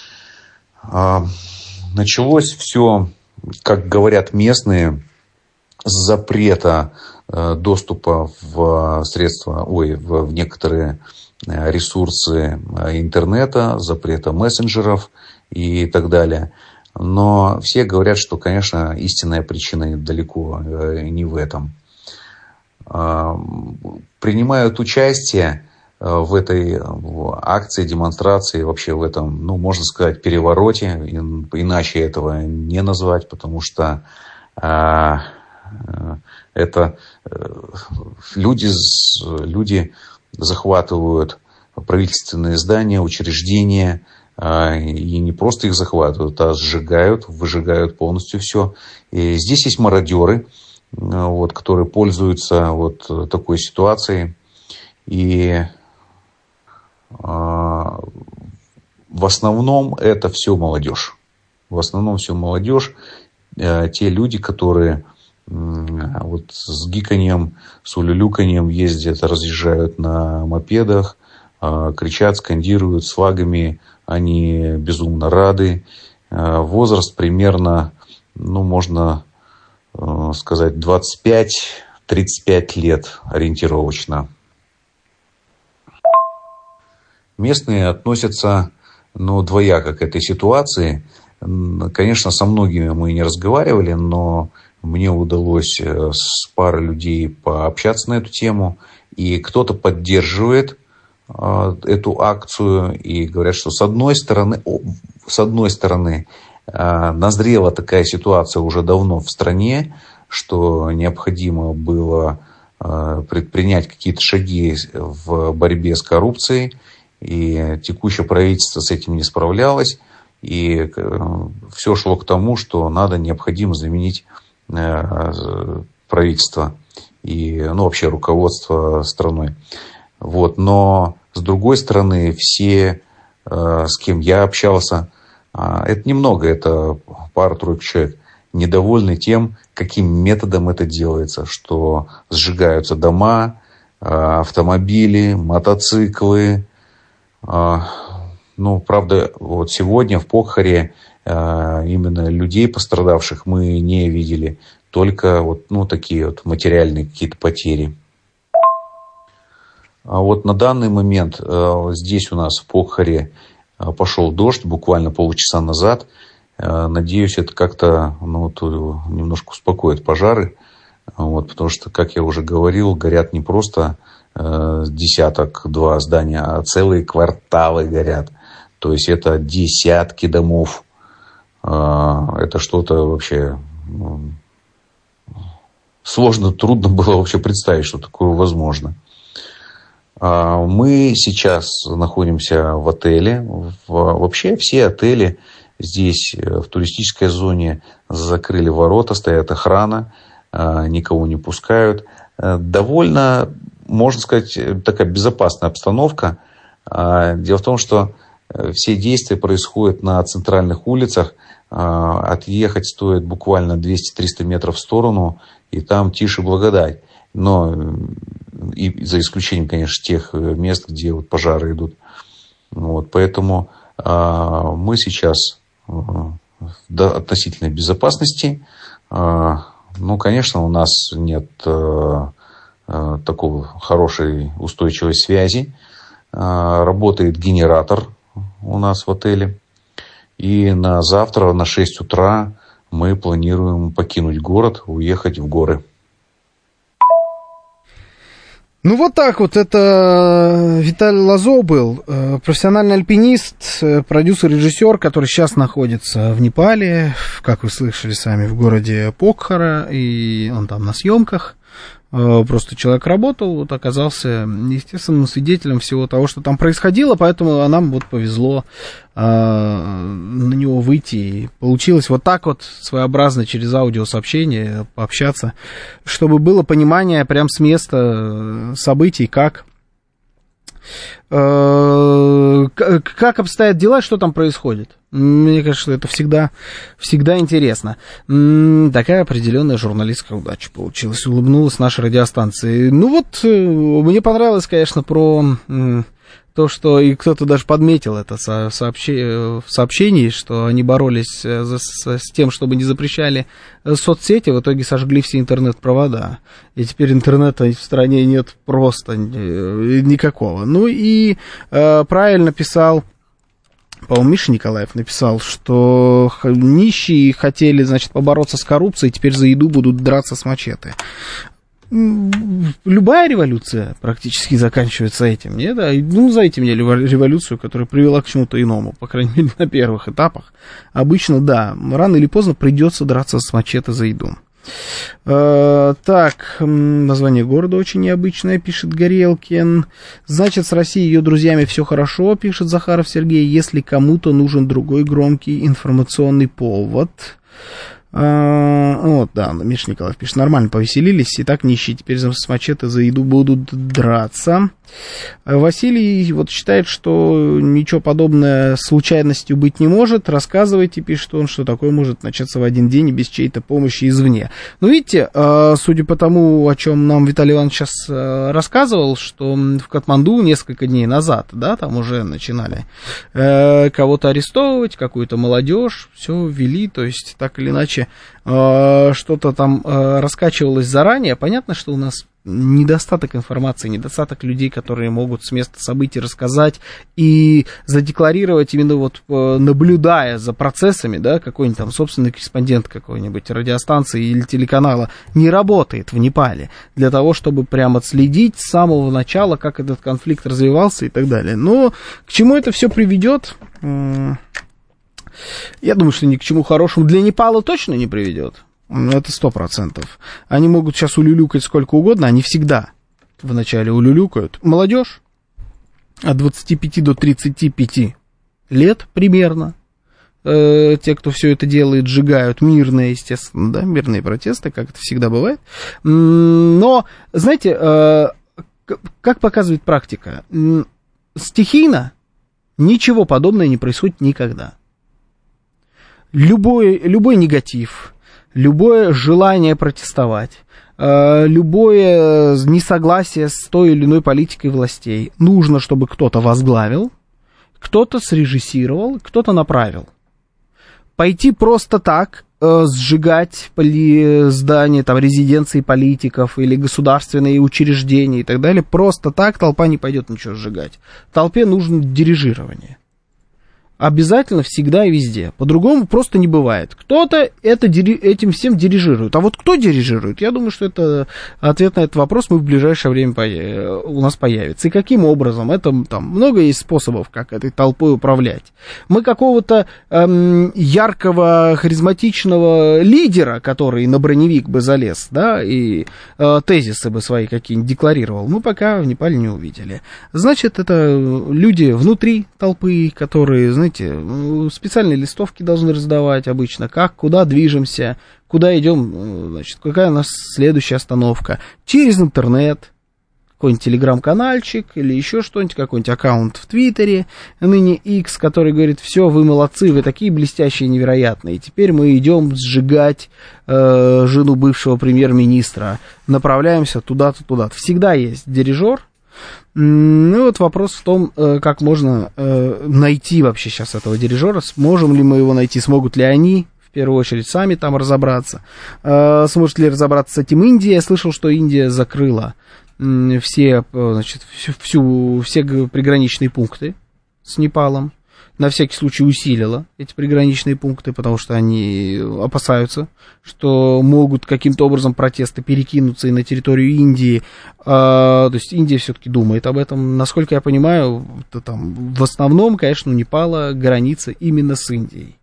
Началось все, как говорят местные, с запрета доступа в средства, ой, в некоторые ресурсы интернета, запрета мессенджеров и так далее. Но все говорят, что, конечно, истинная причина далеко не в этом. Принимают участие в этой акции, демонстрации, вообще в этом, ну, можно сказать, перевороте. Иначе этого не назвать, потому что э, это люди, люди захватывают правительственные здания, учреждения, э, и не просто их захватывают, а сжигают, выжигают полностью все. И здесь есть мародеры, вот, которые пользуются вот такой ситуацией. И в основном это все молодежь. В основном все молодежь. Те люди, которые вот с гиканьем, с улюлюканьем ездят, разъезжают на мопедах, кричат, скандируют с флагами. Они безумно рады. Возраст примерно, ну, можно сказать, двадцать пять тридцать пять лет ориентировочно. Местные относятся, ну, двояко к этой ситуации. Конечно, со многими мы не разговаривали, но мне удалось с парой людей пообщаться на эту тему. И кто-то поддерживает эту акцию и говорят, что с одной стороны, с одной стороны назрела такая ситуация уже давно в стране, что необходимо было предпринять какие-то шаги в борьбе с коррупцией. И текущее правительство с этим не справлялось. И все шло к тому, что надо, необходимо заменить правительство и, ну, вообще руководство страной. Вот. Но, с другой стороны, все, с кем я общался, это немного, это пара-тройка человек, недовольны тем, каким методом это делается, что сжигаются дома, автомобили, мотоциклы. Ну, правда, вот сегодня в Покхаре именно людей пострадавших мы не видели, только вот, ну, такие вот материальные какие-то потери. А вот на данный момент здесь у нас в Покхаре пошел дождь буквально полчаса назад. Надеюсь, это как-то, ну, немножко успокоит пожары. Вот, потому что, как я уже говорил, горят не просто десяток-два здания, а целые кварталы горят. То есть это десятки домов. Это что-то вообще, ну, сложно, трудно было вообще представить, что такое возможно. Мы сейчас находимся в отеле. Вообще все отели здесь в туристической зоне закрыли ворота, стоят охрана, никого не пускают. Довольно, можно сказать, такая безопасная обстановка. Дело в том, что все действия происходят на центральных улицах. Отъехать стоит буквально двести-триста метров в сторону, и там тише благодать. Но и за исключением, конечно, тех мест, где вот пожары идут. Вот, поэтому мы сейчас в относительной безопасности. Ну, конечно, у нас нет такой хорошей устойчивой связи. Работает генератор у нас в отеле. И на завтра, на шесть утра, мы планируем покинуть город, уехать в горы. Ну, вот так вот. Это Виталий Лозо был, профессиональный альпинист, продюсер, режиссер, который сейчас находится в Непале, как вы слышали сами, в городе Покхара, и он там на съемках. Просто человек работал, вот оказался естественным свидетелем всего того, что там происходило, поэтому нам вот повезло э, на него выйти. И получилось вот так вот своеобразно через аудиосообщение пообщаться, чтобы было понимание прям с места событий, как, э, как обстоят дела, что там происходит. Мне кажется, что это всегда, всегда интересно. М-м, такая определенная журналистская удача получилась. Улыбнулась наша радиостанция. Ну вот, мне понравилось, конечно, про м, то, что и кто-то даже подметил это в сообщении, что они боролись за, с тем, чтобы не запрещали соцсети, в итоге сожгли все интернет-провода. И теперь интернета в стране нет просто никакого. Ну и э, правильно писал, по-моему, Миша Николаев написал, что нищие хотели, значит, побороться с коррупцией, теперь за еду будут драться с мачете. Любая революция практически заканчивается этим, нет? Ну, назовите мне революцию, которая привела к чему-то иному, по крайней мере, на первых этапах. Обычно, да, рано или поздно придется драться с мачете за еду. Uh, так, название города очень необычное, пишет Горелкин. Значит, с Россией и ее друзьями все хорошо, пишет Захаров Сергей, если кому-то нужен другой громкий информационный повод. Uh, вот, да, Миша Николаев пишет, нормально повеселились, и так нищие теперь с мачете за еду будут драться. Василий вот считает, что ничего подобного случайностью быть не может. Рассказывайте, пишет он, что такое может начаться в один день и без чьей-то помощи извне. Ну, видите, судя по тому, о чем нам Виталий Иванович сейчас рассказывал, что в Катманду несколько дней назад, да, там уже начинали кого-то арестовывать, какую-то молодежь, все ввели, то есть так или иначе э, что-то там э, раскачивалось заранее, понятно, что у нас недостаток информации, недостаток людей, которые могут с места событий рассказать и задекларировать, именно вот наблюдая за процессами, да, какой-нибудь там собственный корреспондент какой-нибудь радиостанции или телеканала не работает в Непале для того, чтобы прямо отследить с самого начала, как этот конфликт развивался и так далее. Но к чему это все приведет? Я думаю, что ни к чему хорошему для Непала точно не приведет. Это сто процентов. Они могут сейчас улюлюкать сколько угодно, они всегда вначале улюлюкают. Молодежь от двадцати пяти до тридцати пяти лет примерно. Э, те, кто все это делает, сжигают мирные, естественно, да, мирные протесты, как это всегда бывает. Но, знаете, э, как показывает практика, стихийно ничего подобного не происходит никогда. Любой, любой негатив, любое желание протестовать, э, любое несогласие с той или иной политикой властей нужно, чтобы кто-то возглавил, кто-то срежиссировал, кто-то направил. Пойти просто так, э, сжигать поли- здания, там, резиденции политиков или государственные учреждения и так далее, просто так толпа не пойдет ничего сжигать. Толпе нужно дирижирование. Обязательно, всегда и везде. По-другому просто не бывает. Кто-то это, этим всем дирижирует. А вот кто дирижирует? Я думаю, что это ответ на этот вопрос мы в ближайшее время по... у нас появится. И каким образом? Это там много есть способов, как этой толпой управлять. Мы какого-то эм, яркого, харизматичного лидера, который на броневик бы залез, да, и э, тезисы бы свои какие-нибудь декларировал, мы пока в Непале не увидели. Значит, это люди внутри толпы, которые, знаете, специальные листовки должны раздавать обычно, как, куда движемся, куда идем, значит, какая у нас следующая остановка. Через интернет, какой-нибудь телеграм-канальчик или еще что-нибудь, какой-нибудь аккаунт в Твиттере, ныне X, который говорит: все, вы молодцы, вы такие блестящие, невероятные, теперь мы идем сжигать э, жену бывшего премьер-министра, направляемся туда-то, туда-то. Всегда есть дирижер. Ну вот вопрос в том, как можно найти вообще сейчас этого дирижера, сможем ли мы его найти, смогут ли они, в первую очередь, сами там разобраться, сможет ли разобраться с этим Индия. Я слышал, что Индия закрыла все, значит, всю, всю, все приграничные пункты с Непалом, на всякий случай усилила эти приграничные пункты, потому что они опасаются, что могут каким-то образом протесты перекинуться и на территорию Индии. А, то есть Индия все-таки думает об этом. Насколько я понимаю, то там в основном, конечно, у Непала граница именно с Индией.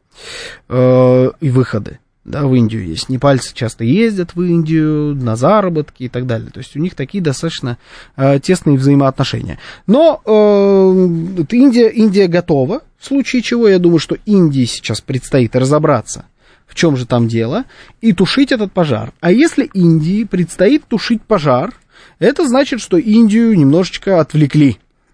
А, и выходы. Да, в Индию есть. Непальцы часто ездят в Индию на заработки и так далее. То есть у них такие достаточно э, тесные взаимоотношения. Но э, Индия, Индия готова. В случае чего, я думаю, что Индии сейчас предстоит разобраться, в чем же там дело, и тушить этот пожар. А если Индии предстоит тушить пожар, это значит, что Индию немножечко отвлекли.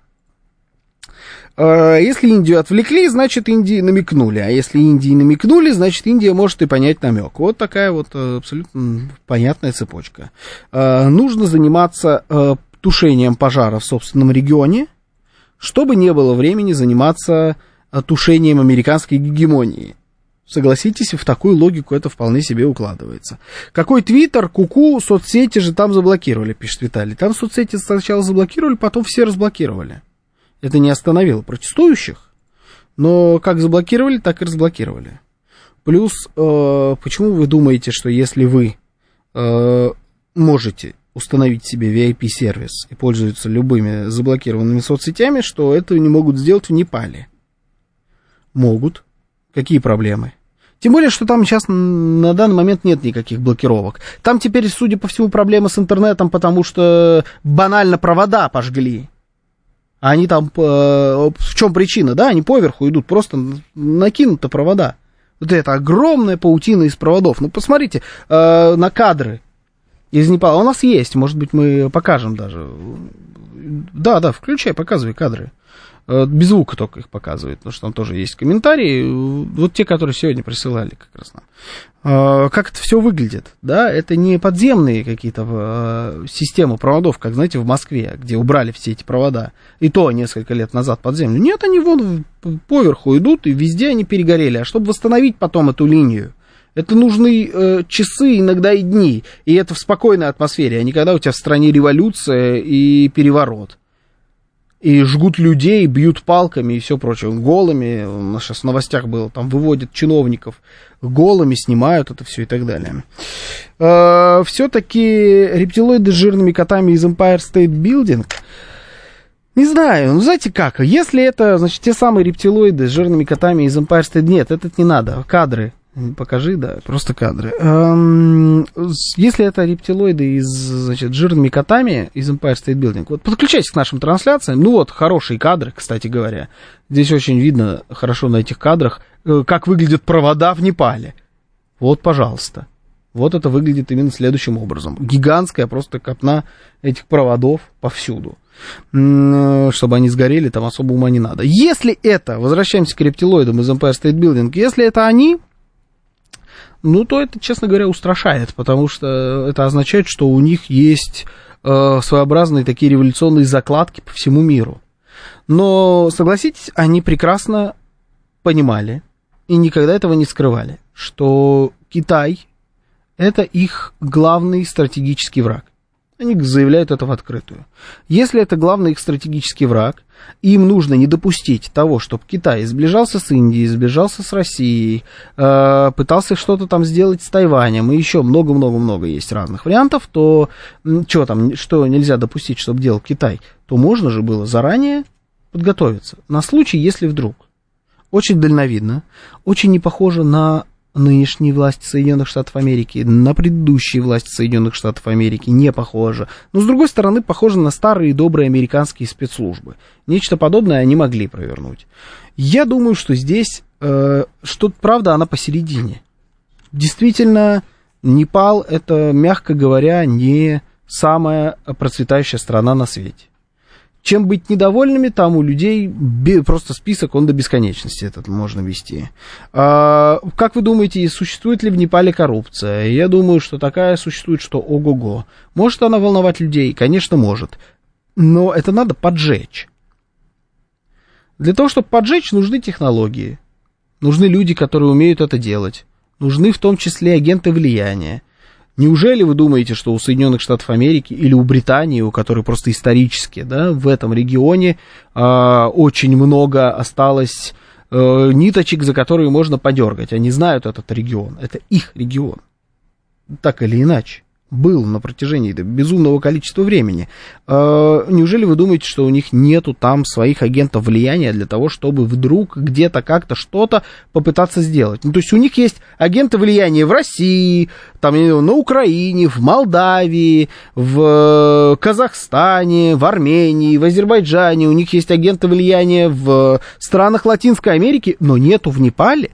Если Индию отвлекли, значит, Индии намекнули. А если Индии намекнули, значит, Индия может и понять намек. Вот такая вот абсолютно понятная цепочка. Нужно заниматься тушением пожара в собственном регионе, чтобы не было времени заниматься тушением американской гегемонии. Согласитесь, в такую логику это вполне себе укладывается. Какой Твиттер, куку, соцсети же там заблокировали, пишет Виталий. Там соцсети сначала заблокировали, потом все разблокировали. Это не остановило протестующих, но как заблокировали, так и разблокировали. Плюс, э, почему вы думаете, что если вы э, можете установить себе ви ай пи-сервис и пользуются любыми заблокированными соцсетями, что это не могут сделать в Непале? Могут. Какие проблемы? Тем более, что там сейчас на данный момент нет никаких блокировок. Там теперь, судя по всему, проблемы с интернетом, потому что банально провода пожгли. А они там, э, в чем причина, да, они поверху идут, просто накинуты провода. Вот это огромная паутина из проводов. Ну, посмотрите э, на кадры из Непала. У нас есть, может быть, мы покажем даже. Да, да, включай, показывай кадры. Э, без звука только их показывает, потому что там тоже есть комментарии. Вот те, которые сегодня присылали как раз нам. Э, как это все выглядит, да, это не подземные какие-то э, системы проводов, как, знаете, в Москве, где убрали все эти провода, и то несколько лет назад под землю. Нет, они вон поверху идут, и везде они перегорели. А чтобы восстановить потом эту линию, Это нужны э, часы, иногда и дни. И это в спокойной атмосфере, а не когда у тебя в стране революция и переворот. И жгут людей, бьют палками и все прочее. Голыми, у нас сейчас в новостях было, там выводят чиновников голыми, снимают это все и так далее. Э, все-таки рептилоиды с жирными котами из Empire State Building... Не знаю, ну знаете как, если это, значит, те самые рептилоиды с жирными котами из Empire State... Нет, это не надо, кадры. Покажи, да, просто кадры. Эм, если это рептилоиды из, значит, жирными котами из Empire State Building, вот подключайтесь к нашим трансляциям. Ну вот, хорошие кадры, кстати говоря. Здесь очень видно хорошо на этих кадрах, как выглядят провода в Непале. Вот, пожалуйста. Вот это выглядит именно следующим образом. Гигантская просто копна этих проводов повсюду. Чтобы они сгорели, там особо ума не надо. Если это, возвращаемся к рептилоидам из Empire State Building, если это они, ну, то это, честно говоря, устрашает, потому что это означает, что у них есть э, своеобразные такие революционные закладки по всему миру. Но, согласитесь, они прекрасно понимали и никогда этого не скрывали, что Китай — это их главный стратегический враг. Они заявляют это в открытую. Если это главный их стратегический враг, им нужно не допустить того, чтобы Китай сближался с Индией, сближался с Россией, э, пытался что-то там сделать с Тайванем, и еще много-много-много есть разных вариантов, то что там, что нельзя допустить, чтобы делал Китай, то можно же было заранее подготовиться. На случай, если вдруг. Очень дальновидно, очень не похоже на нынешние власти Соединенных Штатов Америки, на предыдущие власти Соединенных Штатов Америки не похоже. Но, с другой стороны, похоже на старые добрые американские спецслужбы. Нечто подобное они могли провернуть. Я думаю, что здесь э, что-то, правда, она посередине. Действительно, Непал — это, мягко говоря, не самая процветающая страна на свете. Чем быть недовольными, там у людей просто список, он до бесконечности этот можно вести. А, как вы думаете, существует ли в Непале коррупция? Я думаю, что такая существует, что ого-го. Может она волновать людей? Конечно, может. Но это надо поджечь. Для того, чтобы поджечь, нужны технологии. Нужны люди, которые умеют это делать. Нужны в том числе агенты влияния. Неужели вы думаете, что у Соединенных Штатов Америки или у Британии, у которой просто исторически, да, в этом регионе э, очень много осталось э, ниточек, за которые можно подергать? Они знают этот регион, это их регион. Так или иначе. Был на протяжении безумного количества времени. Э, неужели вы думаете, что у них нету там своих агентов влияния для того, чтобы вдруг где-то как-то что-то попытаться сделать? Ну, то есть у них есть агенты влияния в России, там, на Украине, в Молдавии, в Казахстане, в Армении, в Азербайджане. У них есть агенты влияния в странах Латинской Америки, но нету в Непале.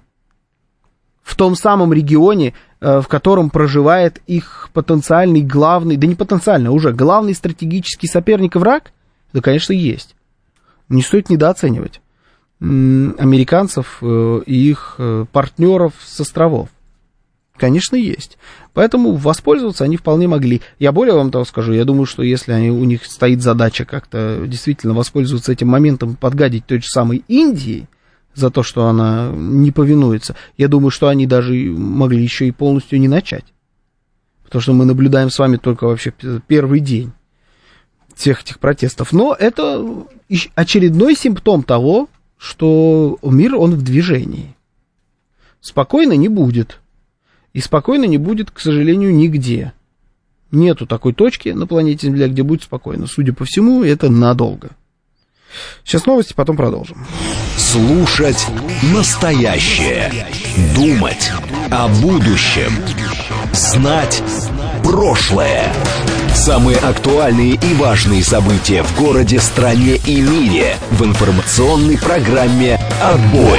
В том самом регионе, в котором проживает их потенциальный главный, да не потенциальный, а уже главный стратегический соперник и враг, да, конечно, есть. Не стоит недооценивать американцев и их партнеров с островов. Конечно, есть. Поэтому воспользоваться они вполне могли. Я более вам того скажу, я думаю, что если они, у них стоит задача как-то действительно воспользоваться этим моментом, подгадить той же самой Индии, за то, что она не повинуется, я думаю, что они даже могли еще и полностью не начать. Потому что мы наблюдаем с вами только вообще первый день всех этих протестов. Но это очередной симптом того, что мир, он в движении. Спокойно не будет. И спокойно не будет, к сожалению, нигде. Нету такой точки на планете Земля, где будет спокойно. Судя по всему, это надолго. Сейчас новости, потом продолжим. Слушать настоящее. Думать о будущем. Знать прошлое. Самые актуальные и важные события в городе, стране и мире в информационной программе «Отбой».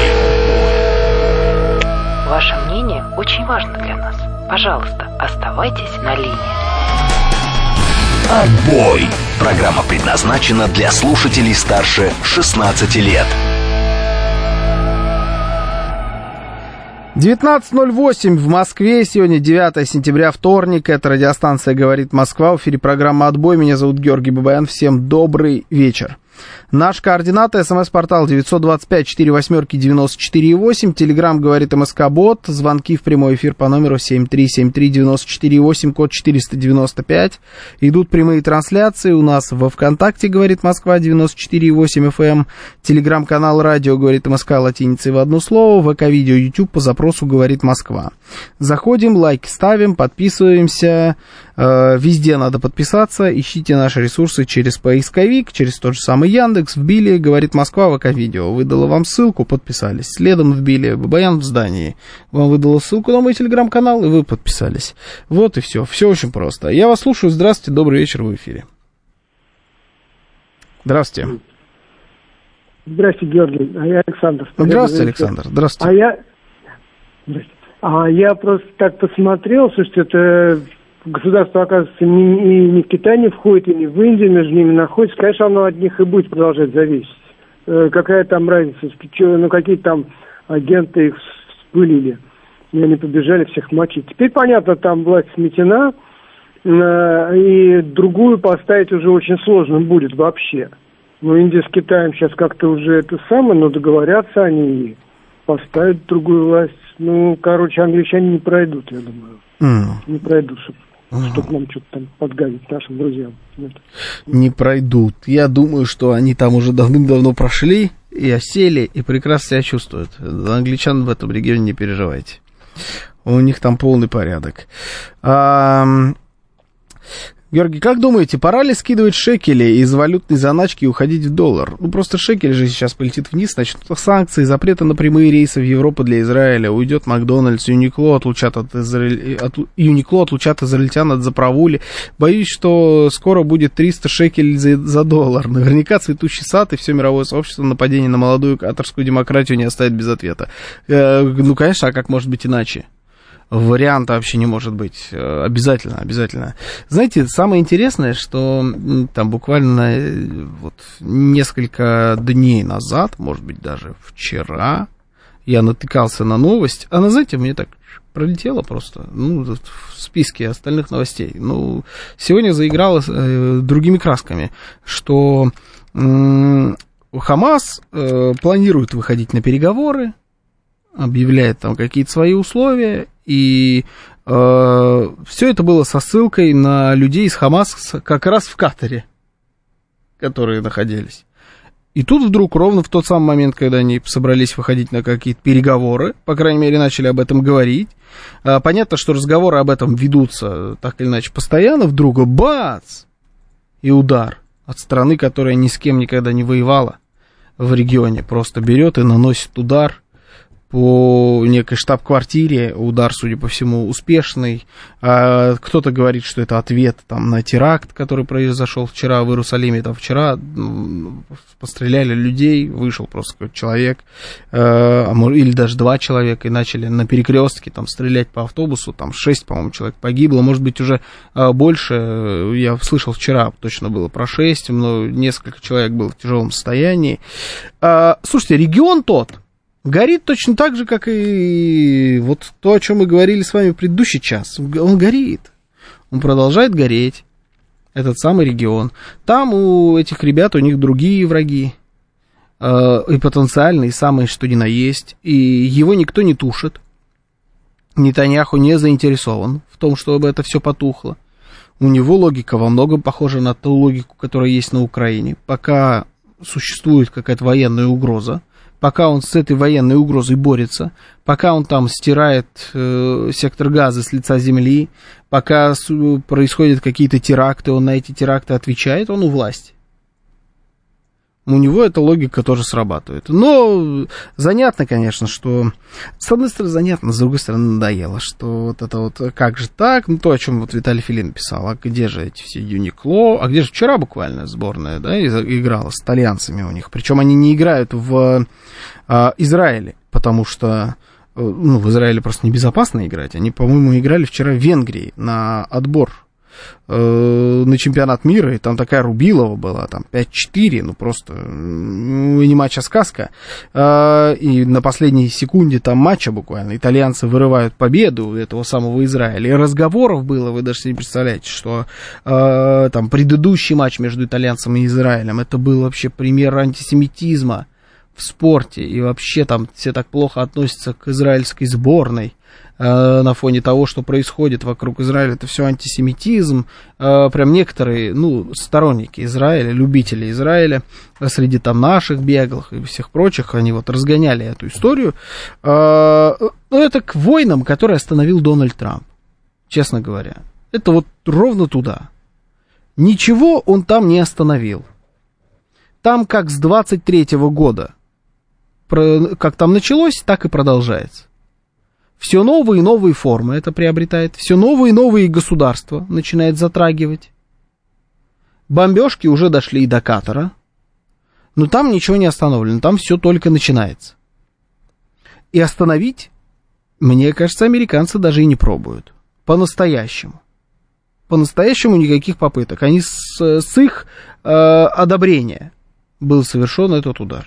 Ваше мнение очень важно для нас. Пожалуйста, оставайтесь на линии. «Отбой». Программа предназначена для слушателей старше шестнадцати лет. девятнадцать ноль восемь в Москве. Сегодня девятое сентября, вторник. Это радиостанция «Говорит Москва». В эфире программа «Отбой». Меня зовут Георгий Бабаян. Всем добрый вечер. Наш координат, смс-портал девятьсот двадцать пять сорок восемь девяносто четыре восемь. Телеграм говорит МСК-бот. Звонки в прямой эфир по номеру семь три семь три девять четыре восемь, код четыреста девяносто пять. Идут прямые трансляции. У нас во ВКонтакте говорит Москва девяносто четыре восемь эф эм. Телеграм-канал радио говорит МСК латиницей в одно слово. ВК-видео YouTube по запросу говорит Москва. Заходим, лайки ставим, подписываемся. Везде надо подписаться. Ищите наши ресурсы через поисковик, через тот же самый Яндекс. Вбили, говорит Москва, ВК-видео. Выдала вам ссылку, подписались. Следом вбили Бабаян в здании. Вам выдала ссылку на мой телеграм-канал, и вы подписались. Вот и все. Все очень просто. Я вас слушаю. Здравствуйте, добрый вечер, в эфире. Здравствуйте. Здравствуйте, Георгий. А я Александр. Здравствуйте, Александр. Здравствуйте. А я... Здравствуйте. А я просто так посмотрел, что это государство, оказывается, ни, ни в Китай не входит, и ни в Индию между ними находится. Конечно, оно от них и будет продолжать зависеть. Э, какая там разница, ну какие там агенты их вспылили. И они побежали всех мочить. Теперь понятно, там власть сметена, э, и другую поставить уже очень сложно будет вообще. Но Индия с Китаем сейчас как-то уже это самое, но договорятся они и поставят другую власть. Ну, короче, англичане не пройдут, я думаю. Mm. Не пройдут, чтобы mm. чтоб нам что-то там подгадить нашим друзьям. Нет. Не пройдут. Я думаю, что они там уже давным-давно прошли и осели, и прекрасно себя чувствуют. Англичан в этом регионе не переживайте. У них там полный порядок. А... Георгий, как думаете, пора ли скидывать шекели из валютной заначки и уходить в доллар? Ну, просто шекель же сейчас полетит вниз, начнутся санкции, запреты на прямые рейсы в Европу для Израиля, уйдет Макдональдс, Юникло отлучат от, Израиль... от... Юникло отлучат израильтян от заправули. Боюсь, что скоро будет триста шекелей за, за доллар. Наверняка цветущий сад и все мировое сообщество нападение на молодую катарскую демократию не оставит без ответа. Э, ну, конечно, а как может быть иначе? Варианта вообще не может быть. Обязательно, обязательно. Знаете, самое интересное, что там буквально вот несколько дней назад, может быть, даже вчера, я натыкался на новость. Она, знаете, мне так пролетела просто, ну, в списке остальных новостей. Ну, сегодня заиграла э, другими красками, что э, Хамас э, планирует выходить на переговоры, объявляет там какие-то свои условия, и э, все это было со ссылкой на людей из Хамас как раз в Катаре, которые находились. И тут вдруг, ровно в тот самый момент, когда они собрались выходить на какие-то переговоры, по крайней мере, начали об этом говорить, э, понятно, что разговоры об этом ведутся так или иначе постоянно, вдруг бац! И удар от страны, которая ни с кем никогда не воевала в регионе, просто берет и наносит удар по некой штаб-квартире, удар, судя по всему, успешный. А, кто-то говорит, что это ответ там, на теракт, который произошел вчера в Иерусалиме. Там вчера постреляли людей, вышел просто какой-то человек, а, или даже два человека, и начали на перекрестке там, стрелять по автобусу. Там шесть, по-моему, человек погибло, может быть, уже а, больше. Я слышал вчера, точно было про шесть, но несколько человек было в тяжелом состоянии. А, слушайте, регион тот горит точно так же, как и вот то, о чем мы говорили с вами в предыдущий час. Он горит. Он продолжает гореть. Этот самый регион. Там у этих ребят, у них другие враги. Э, и потенциальные, самые что ни на есть. И его никто не тушит. Нетаньяху не заинтересован в том, чтобы это все потухло. У него логика во многом похожа на ту логику, которая есть на Украине. Пока существует какая-то военная угроза, пока он с этой военной угрозой борется, пока он там стирает э, сектор Газа с лица земли, пока с, происходят какие-то теракты, он на эти теракты отвечает, он у власти. У него эта логика тоже срабатывает. Но занятно, конечно, что... С одной стороны, занятно, с другой стороны, надоело, что вот это вот как же так, ну то, о чем вот Виталий Филин писал, а где же эти все Юникло, а где же вчера буквально сборная, да, играла с итальянцами у них, причем они не играют в а, Израиле, потому что, ну, в Израиле просто небезопасно играть, они, по-моему, играли вчера в Венгрии на отбор э, на чемпионат мира, и там такая Рубилова была, там пять-четыре, ну просто ну, не матч, а сказка. Э, и на последней секунде там матча буквально итальянцы вырывают победу этого самого Израиля. И разговоров было, вы даже себе не представляете, что э, там предыдущий матч между итальянцем и Израилем, это был вообще пример антисемитизма в спорте, и вообще там все так плохо относятся к израильской сборной э, на фоне того, что происходит вокруг Израиля, это все антисемитизм, э, прям некоторые, ну, сторонники Израиля, любители Израиля, среди там наших беглых и всех прочих, они вот разгоняли эту историю, э, ну, это к войнам, которые остановил Дональд Трамп, честно говоря, это вот ровно туда, ничего он там не остановил, там как с двадцать третьего года, как там началось, так и продолжается. Все новые и новые формы это приобретает, все новые и новые государства начинает затрагивать. Бомбежки уже дошли и до Катара, но там ничего не остановлено, там все только начинается. И остановить, мне кажется, американцы даже и не пробуют. По-настоящему. По-настоящему никаких попыток. Они с, с их э, одобрения был совершен этот удар.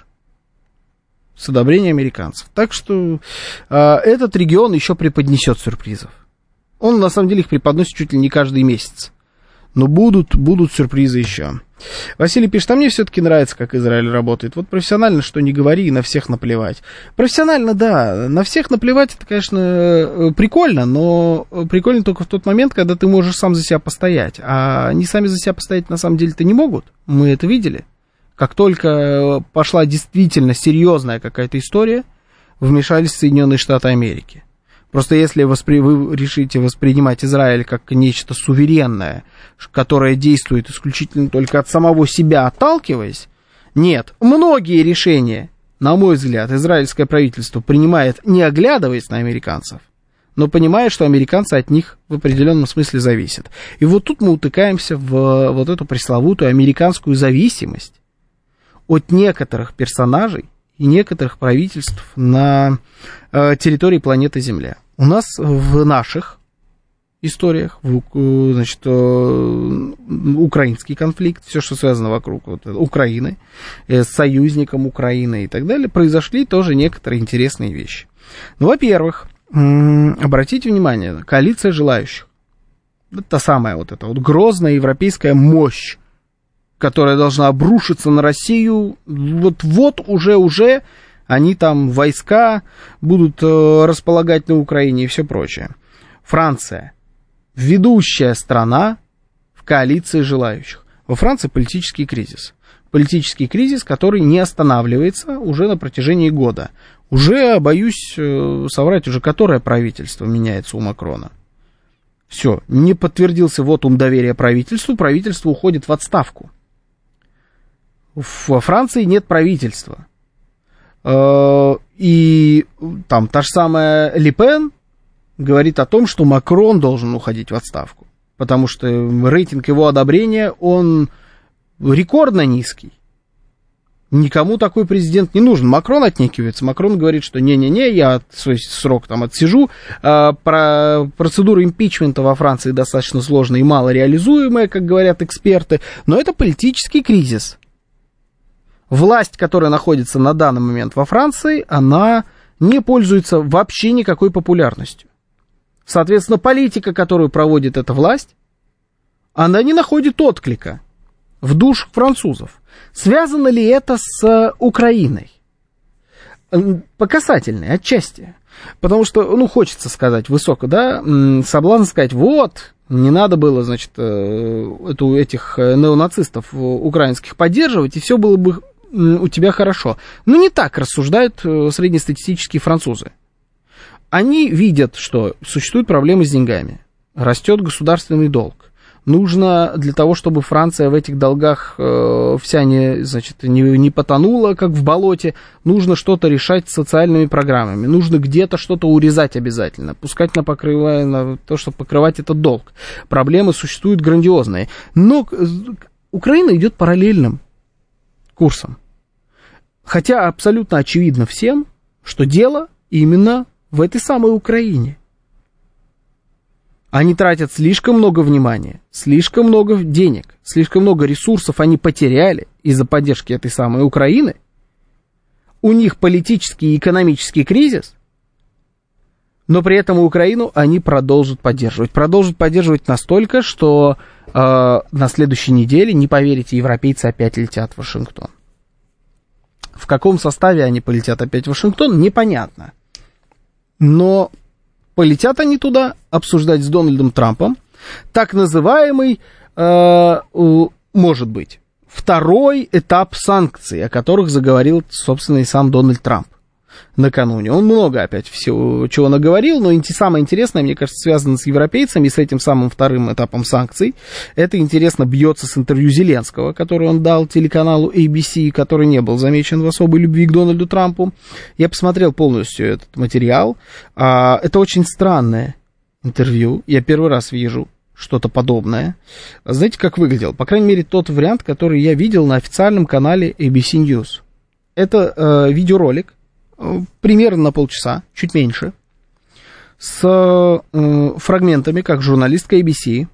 С одобрения американцев. Так что э, этот регион еще преподнесет сюрпризов. Он, на самом деле, их преподносит чуть ли не каждый месяц. Но будут, будут сюрпризы еще. Василий пишет, а мне все-таки нравится, как Израиль работает. Вот профессионально, что не говори, на всех наплевать. Профессионально, да, на всех наплевать, это, конечно, прикольно, но прикольно только в тот момент, когда ты можешь сам за себя постоять. А они сами за себя постоять на самом деле-то не могут. Мы это видели. Как только пошла действительно серьезная какая-то история, вмешались Соединенные Штаты Америки. Просто если воспри... вы решите воспринимать Израиль как нечто суверенное, которое действует исключительно только от самого себя, отталкиваясь, нет, многие решения, на мой взгляд, израильское правительство принимает, не оглядываясь на американцев, но понимая, что американцы от них в определенном смысле зависят. И вот тут мы утыкаемся в вот эту пресловутую американскую зависимость от некоторых персонажей и некоторых правительств на э, территории планеты Земля. У нас в наших историях, в, значит, э, украинский конфликт, все, что связано вокруг вот, Украины, э, с союзником Украины и так далее, произошли тоже некоторые интересные вещи. Ну, во-первых, э, обратите внимание, коалиция желающих. Это та самая вот эта вот грозная европейская мощь, которая должна обрушиться на Россию, вот-вот уже-уже они там войска будут э, располагать на Украине и все прочее. Франция, ведущая страна в коалиции желающих. Во Франции политический кризис. Политический кризис, который не останавливается уже на протяжении года. Уже, боюсь э, соврать, уже которое правительство меняется у Макрона. Все, не подтвердился вотум доверия правительству, правительство уходит в отставку. Во Франции нет правительства. И там та же самая Ле Пен говорит о том, что Макрон должен уходить в отставку. Потому что рейтинг его одобрения, он рекордно низкий. Никому такой президент не нужен. Макрон отнекивается. Макрон говорит, что не-не-не, я свой срок там отсижу. Про процедуру импичмента во Франции достаточно сложная и мало реализуемая, как говорят эксперты. Но это политический кризис. Власть, которая находится на данный момент во Франции, она не пользуется вообще никакой популярностью. Соответственно, политика, которую проводит эта власть, она не находит отклика в душах французов. Связано ли это с Украиной? По касательной, отчасти. Потому что, ну, хочется сказать высоко, да, соблазн сказать, вот, не надо было, значит, эту, этих неонацистов украинских поддерживать, и все было бы у тебя хорошо. Но не так рассуждают среднестатистические французы. Они видят, что существуют проблемы с деньгами, растет государственный долг. Нужно для того, чтобы Франция в этих долгах э, вся не, значит, не, не потонула, как в болоте, нужно что-то решать с социальными программами. Нужно где-то что-то урезать обязательно, пускать на, покрывая, на то, чтобы покрывать этот долг. Проблемы существуют грандиозные. Но Украина идет параллельным курсом. Хотя абсолютно очевидно всем, что дело именно в этой самой Украине. Они тратят слишком много внимания, слишком много денег, слишком много ресурсов они потеряли из-за поддержки этой самой Украины. У них политический и экономический кризис, но при этом Украину они продолжат поддерживать. Продолжат поддерживать настолько, что э, на следующей неделе, не поверите, европейцы опять летят в Вашингтон. В каком составе они полетят опять в Вашингтон, непонятно. Но полетят они туда обсуждать с Дональдом Трампом так называемый, э, может быть, второй этап санкций, о которых заговорил, собственно, и сам Дональд Трамп накануне. Он много опять всего, чего наговорил, но самое интересное, мне кажется, связано с европейцами, с этим самым вторым этапом санкций. Это, интересно, бьется с интервью Зеленского, которое он дал телеканалу эй би си, который не был замечен в особой любви к Дональду Трампу. Я посмотрел полностью этот материал. Это очень странное интервью. Я первый раз вижу что-то подобное. Знаете, как выглядел? По крайней мере, тот вариант, который я видел на официальном канале эй би си News. Это э, видеоролик, примерно на полчаса, чуть меньше, с э, фрагментами, как журналистка эй би си,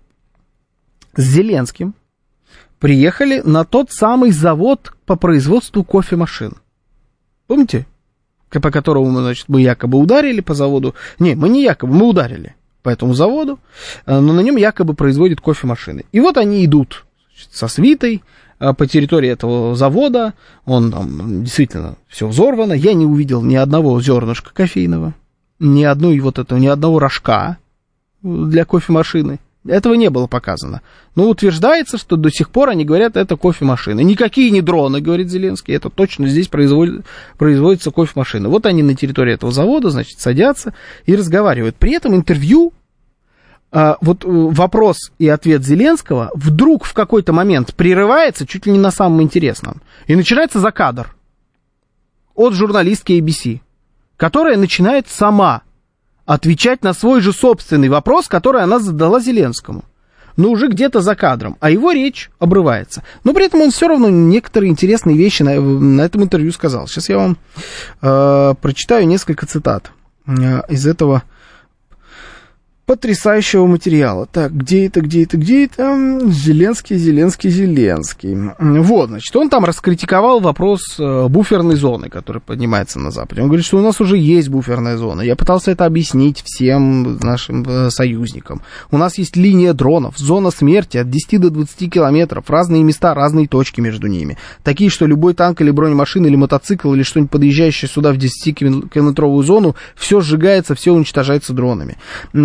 с Зеленским, приехали на тот самый завод по производству кофемашин. Помните? По которому мы, значит, мы якобы ударили по заводу. Не, мы не якобы, мы ударили по этому заводу, но на нем якобы производят кофемашины. И вот они идут, значит, со свитой по территории этого завода, он там действительно все взорвано, я не увидел ни одного зернышка кофейного, ни одной вот этого, ни одного рожка для кофемашины. Этого не было показано. Но утверждается, что до сих пор они говорят, это кофемашины. Никакие не дроны, говорит Зеленский, это точно здесь производит, производится кофемашины. Вот они на территории этого завода, значит, садятся и разговаривают. При этом интервью, а, вот вопрос и ответ Зеленского вдруг в какой-то момент прерывается чуть ли не на самом интересном. И начинается закадр от журналистки эй би си, которая начинает сама отвечать на свой же собственный вопрос, который она задала Зеленскому. Но уже где-то за кадром. А его речь обрывается. Но при этом он все равно некоторые интересные вещи на, на этом интервью сказал. Сейчас я вам э, прочитаю несколько цитат э, из этого потрясающего материала. Так, где это, где это, где это? Зеленский, Зеленский, Зеленский. Вот, значит, он там раскритиковал вопрос буферной зоны, которая поднимается на Западе. Он говорит, что у нас уже есть буферная зона. Я пытался это объяснить всем нашим союзникам. У нас есть линия дронов, зона смерти от десяти до двадцати километров, разные места, разные точки между ними. Такие, что любой танк или бронемашина, или мотоцикл, или что-нибудь подъезжающее сюда в десятикилометровую зону, все сжигается, все уничтожается дронами.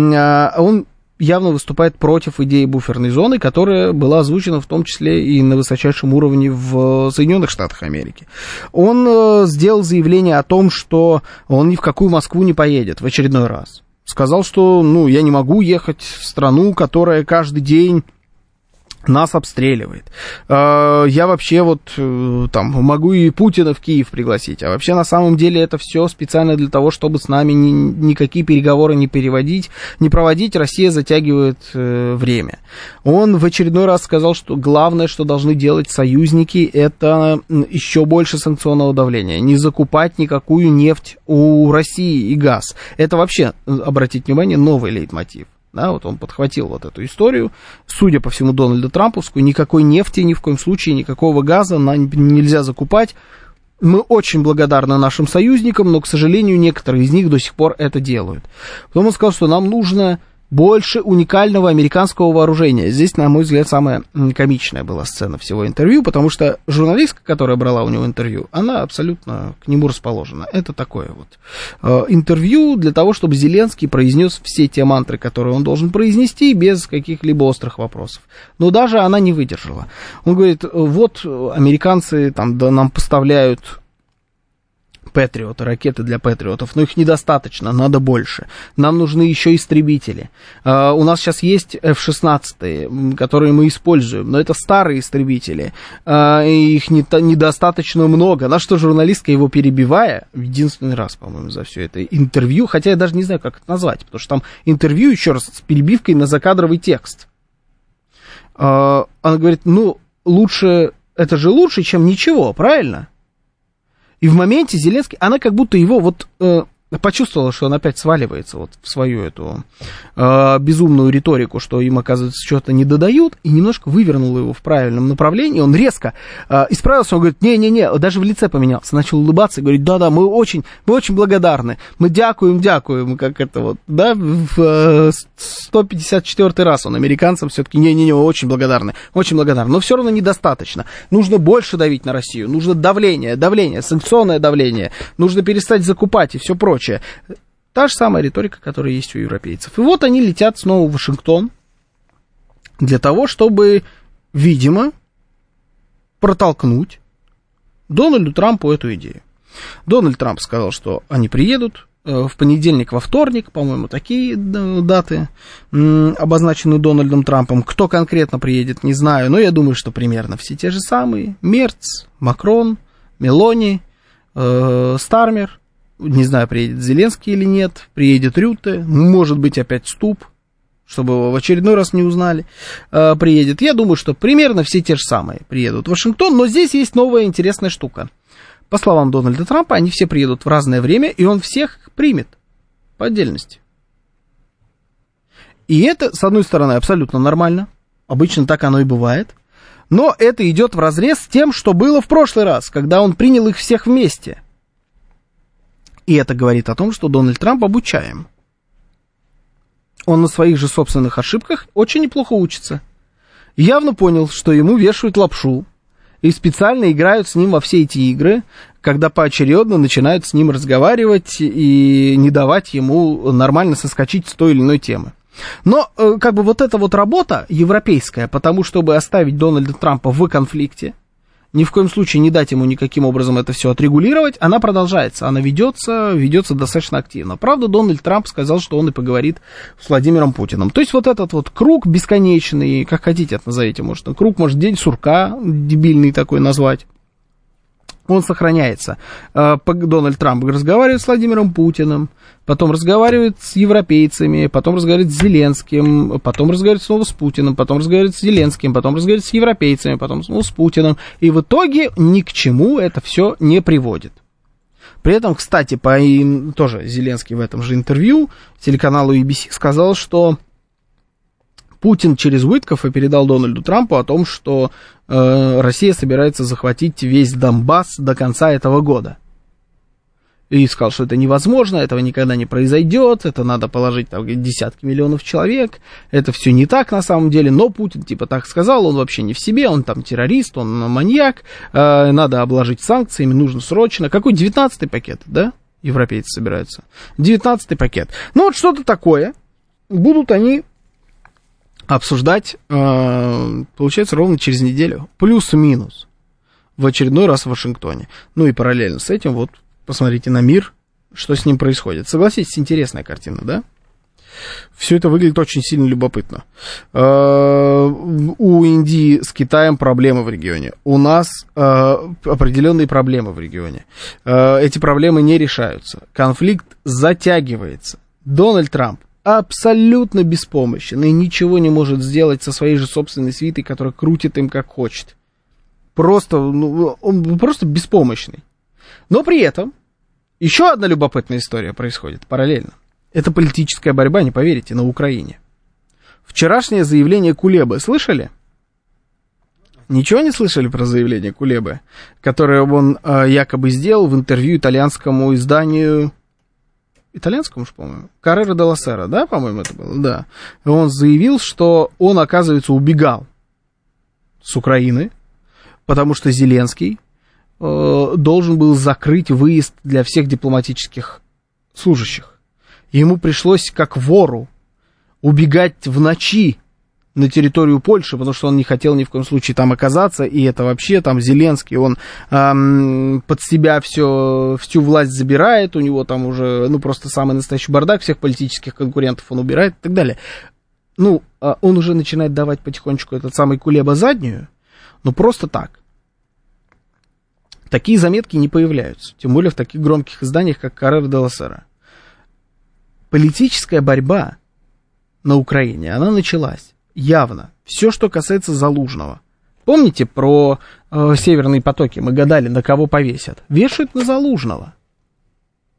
Он явно выступает против идеи буферной зоны, которая была озвучена в том числе и на высочайшем уровне в Соединенных Штатах Америки. Он э, сделал заявление о том, что он ни в какую Москву не поедет в очередной раз. Сказал, что ну, я не могу ехать в страну, которая каждый день нас обстреливает. Я вообще вот там могу и Путина в Киев пригласить, а вообще на самом деле это все специально для того, чтобы с нами ни, никакие переговоры не переводить, не проводить. Россия затягивает время. Он в очередной раз сказал, что главное, что должны делать союзники, это еще больше санкционного давления, не закупать никакую нефть у России и газ. Это вообще, обратите внимание, новый лейтмотив. Да, вот он подхватил вот эту историю, судя по всему, Дональда Трамповскую, никакой нефти, ни в коем случае, никакого газа нельзя закупать. Мы очень благодарны нашим союзникам, но, к сожалению, некоторые из них до сих пор это делают. Потом он сказал, что нам нужно больше уникального американского вооружения. Здесь, на мой взгляд, самая комичная была сцена всего интервью, потому что журналистка, которая брала у него интервью, она абсолютно к нему расположена. Это такое вот э, интервью для того, чтобы Зеленский произнес все те мантры, которые он должен произнести, без каких-либо острых вопросов. Но даже она не выдержала. Он говорит, вот американцы там, да, нам поставляют Патриоты, ракеты для Патриотов, но их недостаточно, надо больше. Нам нужны еще истребители. Uh, у нас сейчас есть эф шестнадцать, которые мы используем, но это старые истребители, uh, и их не, недостаточно много. На что журналистка, его перебивая, единственный раз, по-моему, за все это интервью, хотя я даже не знаю, как это назвать, потому что там интервью, еще раз, с перебивкой на закадровый текст. Uh, она говорит, ну, лучше, это же лучше, чем ничего, правильно? И в моменте Зеленский, она как будто его вот, э, почувствовала, что он опять сваливается вот в свою эту э, безумную риторику, что им, оказывается, что-то не додают, и немножко вывернула его в правильном направлении. Он резко э, исправился, он говорит, не-не-не, даже в лице поменялся, начал улыбаться и говорит, да-да, мы очень, мы очень благодарны, мы дякуем, дякуем, как это вот, да, в э, сто пятьдесят четвёртый раз он американцам все-таки, не-не-не, очень благодарны, очень благодарны, но все равно недостаточно, нужно больше давить на Россию, нужно давление, давление, санкционное давление, нужно перестать закупать и все прочее. Та же самая риторика, которая есть у европейцев. И вот они летят снова в Вашингтон для того, чтобы, видимо, протолкнуть Дональду Трампу эту идею. Дональд Трамп сказал, что они приедут в понедельник, во вторник, по-моему, такие даты обозначены Дональдом Трампом. Кто конкретно приедет, не знаю, но я думаю, что примерно все те же самые. Мерц, Макрон, Мелони, э, Стармер. Не знаю, приедет Зеленский или нет, приедет Рютте, может быть, опять Ступ, чтобы его в очередной раз не узнали, э, приедет. Я думаю, что примерно все те же самые приедут в Вашингтон, но здесь есть новая интересная штука. По словам Дональда Трампа, они все приедут в разное время, и он всех примет по отдельности. И это, с одной стороны, абсолютно нормально, обычно так оно и бывает, но это идет вразрез с тем, что было в прошлый раз, когда он принял их всех вместе. И это говорит о том, что Дональд Трамп обучаем. Он на своих же собственных ошибках очень неплохо учится. Явно понял, что ему вешают лапшу. И специально играют с ним во все эти игры, когда поочередно начинают с ним разговаривать и не давать ему нормально соскочить с той или иной темы. Но как бы вот эта вот работа европейская, потому чтобы оставить Дональда Трампа в конфликте, ни в коем случае не дать ему никаким образом это все отрегулировать, она продолжается, она ведется, ведется достаточно активно. Правда, Дональд Трамп сказал, что он и поговорит с Владимиром Путиным. То есть вот этот вот круг бесконечный, как хотите это назовите, может, круг, может, день сурка, дебильный такой назвать, он сохраняется. Дональд Трамп разговаривает с Владимиром Путиным, потом разговаривает с европейцами, потом разговаривает с Зеленским, потом разговаривает снова с Путиным, потом разговаривает с Зеленским, потом разговаривает с европейцами, потом снова с Путиным. И в итоге ни к чему это все не приводит. При этом, кстати, по им, тоже Зеленский в этом же интервью телеканалу и би си сказал, что Путин через Уиткофа передал Дональду Трампу о том, что э, Россия собирается захватить весь Донбасс до конца этого года. И сказал, что это невозможно, этого никогда не произойдет, это надо положить там десятки миллионов человек, это все не так на самом деле, но Путин типа так сказал, он вообще не в себе, он там террорист, он маньяк, э, надо обложить санкциями, нужно срочно. Какой девятнадцатый пакет, да, европейцы собираются? девятнадцатый пакет. Ну вот что-то такое, будут они обсуждать, э, получается, ровно через неделю, плюс-минус, в очередной раз в Вашингтоне. Ну и параллельно с этим, вот, посмотрите на мир, что с ним происходит. Согласитесь, интересная картина, да? Все это выглядит очень сильно любопытно. Э, у Индии с Китаем проблемы в регионе. У нас э, определенные проблемы в регионе. Э, эти проблемы не решаются. Конфликт затягивается. Дональд Трамп абсолютно беспомощен и ничего не может сделать со своей же собственной свитой, которая крутит им как хочет. Просто, ну, он просто беспомощный. Но при этом еще одна любопытная история происходит параллельно. Это политическая борьба, не поверите, на Украине. Вчерашнее заявление Кулебы слышали? Ничего не слышали про заявление Кулебы, которое он э, якобы сделал в интервью итальянскому изданию... Итальянскому же, по-моему, Коррера делла Сера, да, по-моему, это было, да. Он заявил, что он, оказывается, убегал с Украины, потому что Зеленский э, должен был закрыть выезд для всех дипломатических служащих. Ему пришлось, как вору, убегать в ночи на территорию Польши, потому что он не хотел ни в коем случае там оказаться, и это вообще там Зеленский, он эм, под себя все, всю власть забирает, у него там уже, ну, просто самый настоящий бардак, всех политических конкурентов он убирает и так далее. Ну, он уже начинает давать потихонечку этот самый Кулеба заднюю, но просто так. Такие заметки не появляются, тем более в таких громких изданиях, как Коррера делла Сера. Политическая борьба на Украине, она началась. Явно. Все, что касается Залужного. Помните про э, северные потоки? Мы гадали, на кого повесят. Вешают на Залужного.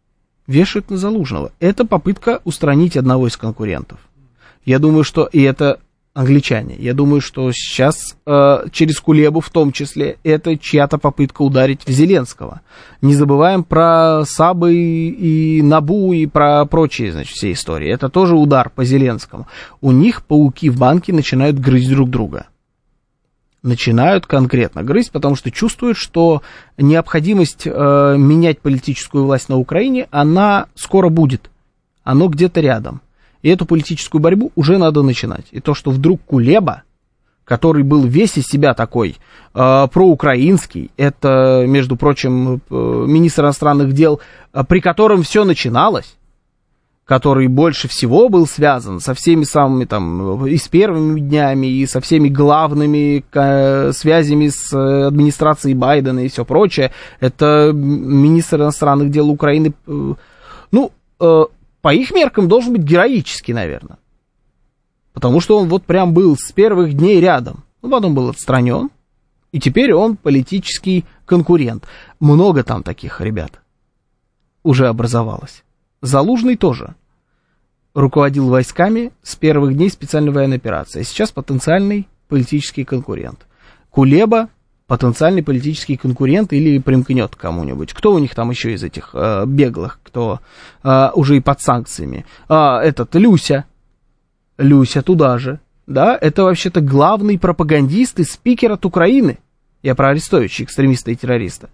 вешают на Залужного. Это попытка устранить одного из конкурентов. Я думаю, что и это англичане. Я думаю, что сейчас э, через Кулебу в том числе это чья-то попытка ударить в Зеленского. Не забываем про Сабы и Набу и про прочие, значит, все истории. Это тоже удар по Зеленскому. У них пауки в банке начинают грызть друг друга. Начинают конкретно грызть, потому что чувствуют, что необходимость э, менять политическую власть на Украине, она скоро будет. Оно где-то рядом. И эту политическую борьбу уже надо начинать. И то, что вдруг Кулеба, который был весь из себя такой э, проукраинский, это, между прочим, э, министр иностранных дел, э, при котором все начиналось, который больше всего был связан со всеми самыми там, и с первыми днями, и со всеми главными э, связями с э, администрацией Байдена и все прочее, это министр иностранных дел Украины, э, ну, э, по их меркам должен быть героический, наверное, потому что он вот прям был с первых дней рядом, ну, потом был отстранен, и теперь он политический конкурент. Много там таких ребят уже образовалось. Залужный тоже руководил войсками с первых дней специальной военной операции. А сейчас потенциальный политический конкурент. Кулеба потенциальный политический конкурент или примкнет к кому-нибудь. Кто у них там еще из этих э, беглых, кто э, уже и под санкциями? А, этот Люся. Люся туда же. Да, это вообще-то главный пропагандист и спикер от Украины. Я про Арестовича, экстремиста и террориста.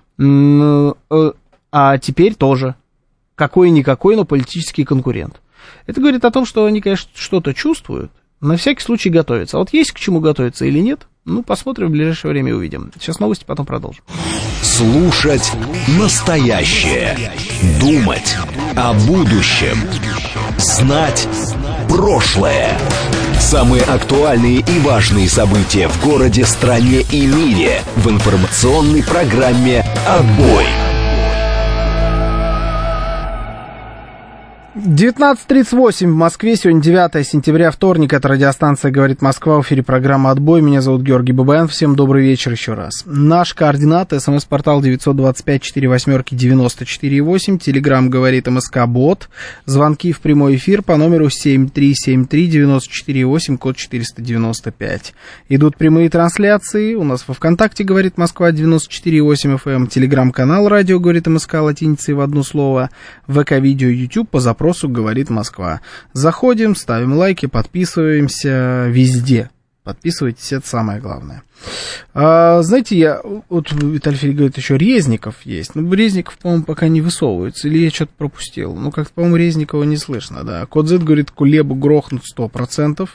А теперь тоже. Какой-никакой, но политический конкурент. Это говорит о том, что они, конечно, что-то чувствуют, на всякий случай готовятся. А вот есть к чему готовиться или нет, ну, посмотрим, в ближайшее время увидим. Сейчас новости, потом продолжим. Слушать настоящее. Думать о будущем. Знать прошлое. Самые актуальные и важные события в городе, стране и мире в информационной программе «Отбой». девятнадцать тридцать восемь в Москве, сегодня девятое сентября, вторник, это радиостанция «Говорит Москва», в эфире программа «Отбой», меня зовут Георгий Бабаян, всем добрый вечер еще раз. Наш координат, смс-портал девять два пять четыре восемь девяносто четыре восемь, телеграмм «Говорит МСК-бот», звонки в прямой эфир по номеру семь три семь три девять четыре восемь, код четыреста девяносто пять. Идут прямые трансляции, у нас во ВКонтакте «Говорит Москва» девяносто четыре восемь эф эм, телеграм-канал «Радио Говорит МСК» латиницей в одно слово, ВК-видео, YouTube по запросу «Говорит Москва». Заходим, ставим лайки, подписываемся везде. Подписывайтесь, это самое главное. А, знаете, я, вот Виталий Филипп говорит, еще Резников есть. Ну, Резников, по-моему, пока не высовывается. Или я что-то пропустил. Ну, как-то, по-моему, Резникова не слышно, да. Код Z говорит, Кулебу грохнут сто процентов.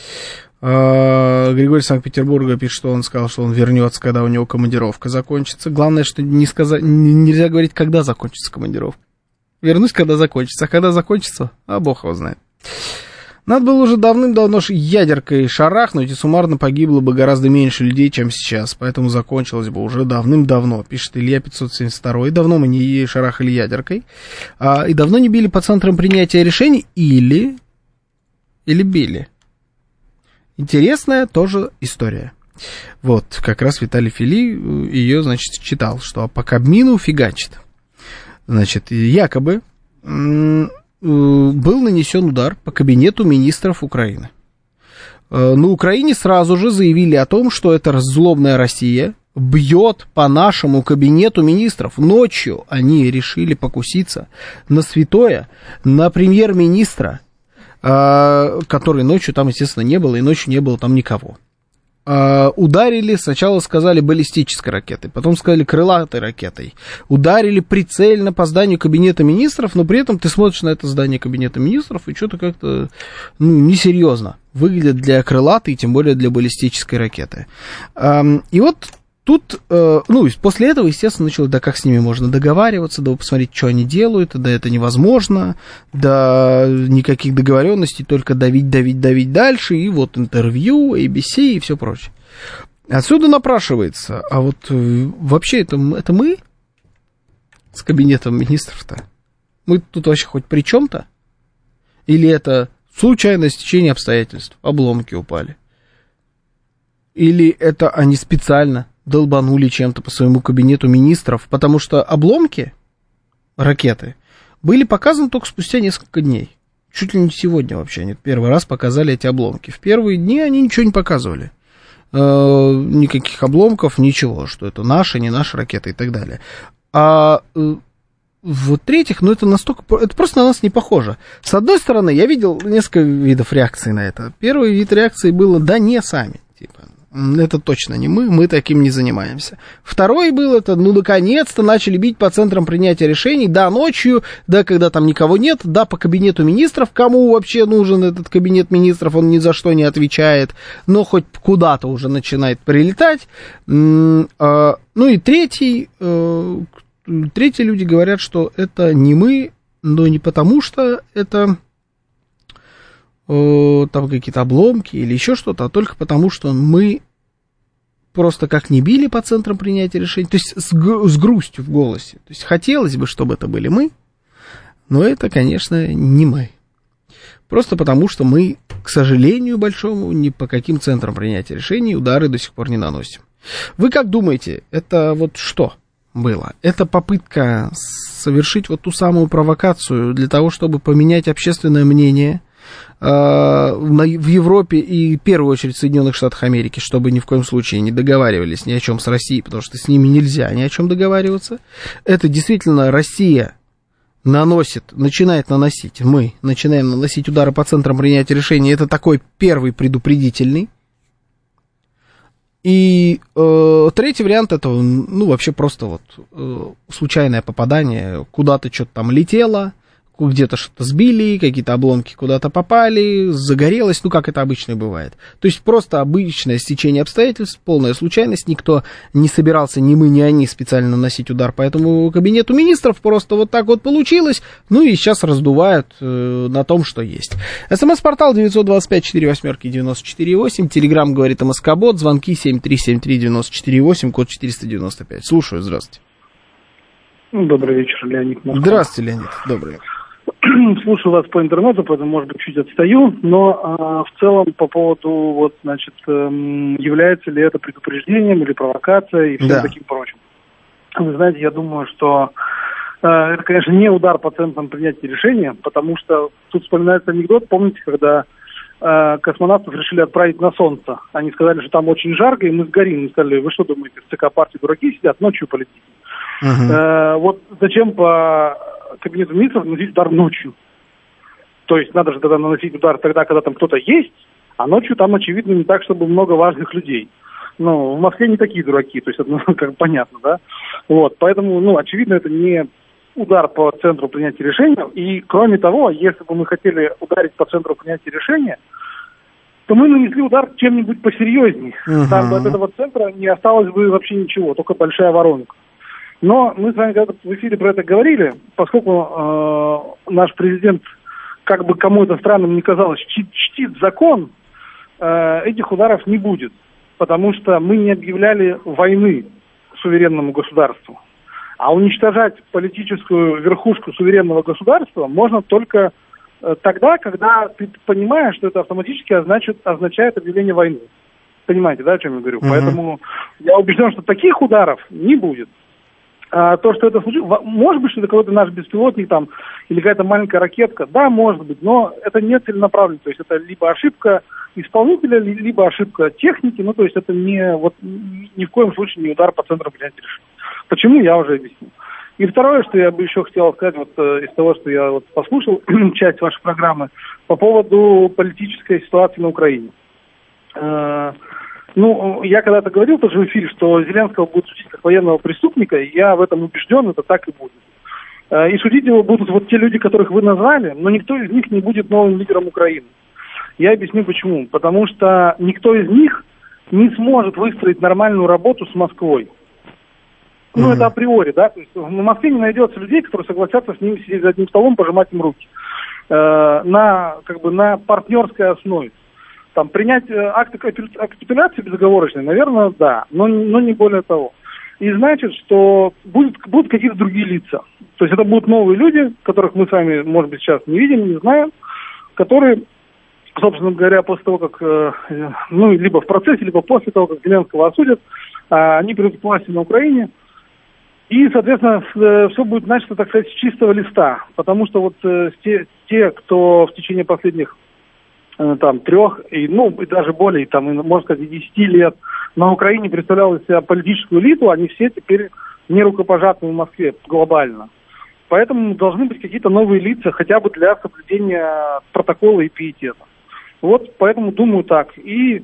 А, Григорий Санкт-Петербурга пишет, что он сказал, что он вернется, когда у него командировка закончится. Главное, что не сказать, нельзя говорить, когда закончится командировка. Вернусь, когда закончится. А когда закончится, а бог его знает. Надо было уже давным-давно ядеркой шарахнуть, и суммарно погибло бы гораздо меньше людей, чем сейчас. Поэтому закончилось бы уже давным-давно, пишет Илья пятьсот семьдесят два. И давно мы не шарахали ядеркой. А, и давно не били по центрам принятия решений или... Или били. Интересная тоже история. Вот, как раз Виталий Фили ее, значит, читал, что по Кабмину фигачит. Значит, якобы был нанесен удар по кабинету министров Украины. На Украине сразу же заявили о том, что эта злобная Россия бьет по нашему кабинету министров. Ночью они решили покуситься на святое, на премьер-министра, который ночью там, естественно, не было, и ночью не было там никого. Ударили, сначала сказали баллистической ракетой, потом сказали крылатой ракетой. Ударили прицельно по зданию кабинета министров, но при этом ты смотришь на это здание кабинета министров, и что-то как-то, ну, несерьезно выглядит для крылатой, тем более для баллистической ракеты. И вот тут, ну, после этого, естественно, началось, да как с ними можно договариваться, да посмотреть, что они делают, да это невозможно, да никаких договоренностей, только давить, давить, давить дальше, и вот интервью, эй би си и все прочее. Отсюда напрашивается, а вот вообще это, это мы с кабинетом министров-то? Мы тут вообще хоть при чем-то? Или это случайное стечение обстоятельств, обломки упали? Или это они специально долбанули чем-то по своему кабинету министров, потому что обломки ракеты были показаны только спустя несколько дней. Чуть ли не сегодня вообще они первый раз показали эти обломки. В первые дни они ничего не показывали. Э, никаких обломков, ничего, что это наши, не наши ракеты и так далее. А э, в-третьих, ну это настолько... Это просто на нас не похоже. С одной стороны, я видел несколько видов реакции на это. Первый вид реакции было «да не, сами». Типа, это точно не мы, мы таким не занимаемся. Второй был это, ну, наконец-то начали бить по центрам принятия решений, да, ночью, да, когда там никого нет, да, по кабинету министров, кому вообще нужен этот кабинет министров, он ни за что не отвечает, но хоть куда-то уже начинает прилетать. Ну и третий, третьи люди говорят, что это не мы, но не потому, что это... там какие-то обломки или еще что-то, а только потому, что мы просто как не били по центрам принятия решений, то есть с, с грустью в голосе. То есть хотелось бы, чтобы это были мы, но это, конечно, не мы. Просто потому, что мы, к сожалению большому, ни по каким центрам принятия решений удары до сих пор не наносим. Вы как думаете, это вот что было? Это попытка совершить вот ту самую провокацию для того, чтобы поменять общественное мнение в Европе и в первую очередь в Соединенных Штатах Америки, чтобы ни в коем случае не договаривались ни о чем с Россией, потому что с ними нельзя ни о чем договариваться. Это действительно Россия наносит, начинает наносить, мы начинаем наносить удары по центрам принятия решений. Это такой первый предупредительный. И э, третий вариант этого, ну, вообще просто вот э, случайное попадание, куда-то что-то там летело, где-то что-то сбили, какие-то обломки куда-то попали, загорелось, ну, как это обычно бывает. То есть просто обычное стечение обстоятельств, полная случайность, никто не собирался, ни мы, ни они специально наносить удар по этому кабинету министров, просто вот так вот получилось, ну, и сейчас раздувают э, на том, что есть. СМС-портал девять два пять четыре восемь девяносто четыре восемь, Телеграм говорит МСК-бот, звонки семь три семь три девяносто четыре восемь, код четыреста девяносто пять. Слушаю, здравствуйте. Добрый вечер, Леонид. Москва. Здравствуйте, Леонид, добрый вечер. Слушаю вас по интернету, поэтому, может быть, чуть отстаю, но э, в целом по поводу, вот, значит, э, является ли это предупреждением или провокацией и всем да. таким прочим. Вы знаете, я думаю, что э, это, конечно, не удар по центрам принятия решения, потому что тут вспоминается анекдот, помните, когда э, космонавтов решили отправить на Солнце. Они сказали, что там очень жарко, и мы сгорим. Мы сказали, вы что думаете, в ЦК партии дураки сидят, ночью полетите. Uh-huh. Э, вот зачем по кабинету министров наносить удар ночью? То есть надо же тогда наносить удар тогда, когда там кто-то есть, а ночью там, очевидно, не так, чтобы много важных людей. Ну, в Москве не такие дураки, то есть это, ну, как понятно, да? Вот, поэтому, ну, очевидно, это не удар по центру принятия решения. И, кроме того, если бы мы хотели ударить по центру принятия решения, то мы нанесли удар чем-нибудь посерьезнее. Uh-huh. Там бы от этого центра не осталось бы вообще ничего, только большая воронка. Но мы с вами когда-то в эфире про это говорили, поскольку э, наш президент, как бы кому это странным ни казалось, чтит, чтит закон, э, этих ударов не будет. Потому что мы не объявляли войны суверенному государству. А уничтожать политическую верхушку суверенного государства можно только э, тогда, когда ты понимаешь, что это автоматически означает, означает объявление войны. Понимаете, да, о чем я говорю? Uh-huh. Поэтому я убежден, что таких ударов не будет. А, то, что это случилось, может быть, что это какой-то наш беспилотник там, или какая-то маленькая ракетка, да, может быть, но это не целенаправленно, то есть это либо ошибка исполнителя, либо ошибка техники, ну, то есть это не, вот, ни в коем случае не удар по центру принятия решений. Почему, я уже объяснил. И второе, что я бы еще хотел сказать, вот из того, что я вот послушал, часть вашей программы, по поводу политической ситуации на Украине. Ну, я когда-то говорил тоже в эфире, что Зеленского будут судить как военного преступника, и я в этом убежден, это так и будет. И судить его будут вот те люди, которых вы назвали, но никто из них не будет новым лидером Украины. Я объясню почему. Потому что никто из них не сможет выстроить нормальную работу с Москвой. Ну, mm-hmm. это априори, да. То есть в Москве не найдется людей, которые согласятся с ними сидеть за одним столом, пожимать им руки. Э, на, как бы, на партнерской основе. Там, принять акт капитуляции безоговорочной, наверное, да, но, но не более того. И значит, что будут, будут какие-то другие лица. То есть это будут новые люди, которых мы с вами, может быть, сейчас не видим, не знаем, которые, собственно говоря, после того, как, ну, либо в процессе, либо после того, как Зеленского осудят, они придут к власти на Украине. И, соответственно, все будет начато, так сказать, с чистого листа. Потому что вот те, те кто в течение последних там трех, и, ну, и даже более, там, можно сказать, десяти лет на Украине представлял из себя политическую элиту, они все теперь не рукопожатны в Москве глобально. Поэтому должны быть какие-то новые лица, хотя бы для соблюдения протокола и пиетета. Вот, поэтому думаю так. И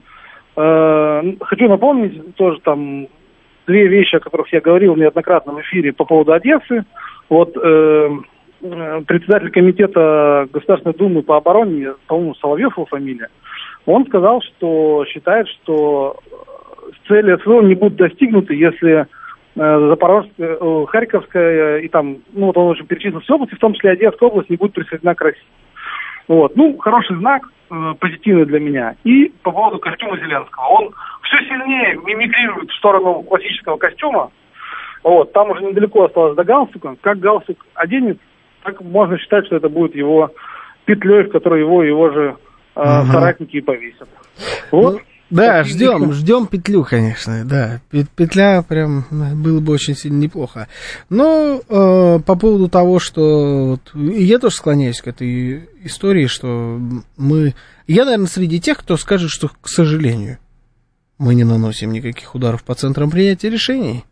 э, хочу напомнить тоже там две вещи, о которых я говорил неоднократно в эфире по поводу Одессы. Вот э, председатель комитета Государственной Думы по обороне, по-моему, Соловьев его фамилия, он сказал, что считает, что цели СВО не будут достигнуты, если Запорожская, Харьковская и там, ну вот он уже перечислил все области, в том числе Одесская область, не будет присоединена к России. Вот, ну, хороший знак, э, позитивный для меня. И по поводу костюма Зеленского. Он все сильнее мимикрирует в сторону классического костюма. Вот, там уже недалеко осталось до галстука. Как галстук оденет, так можно считать, что это будет его петлей, в которой его его же э, ага. соратники и повесят. Вот. Ну, да, ждем, ждем петлю, конечно, да. Петля прям было бы очень сильно неплохо. Но э, по поводу того, что вот, я тоже склоняюсь к этой истории, что мы... Я, наверное, среди тех, кто скажет, что, к сожалению, мы не наносим никаких ударов по центрам принятия решений.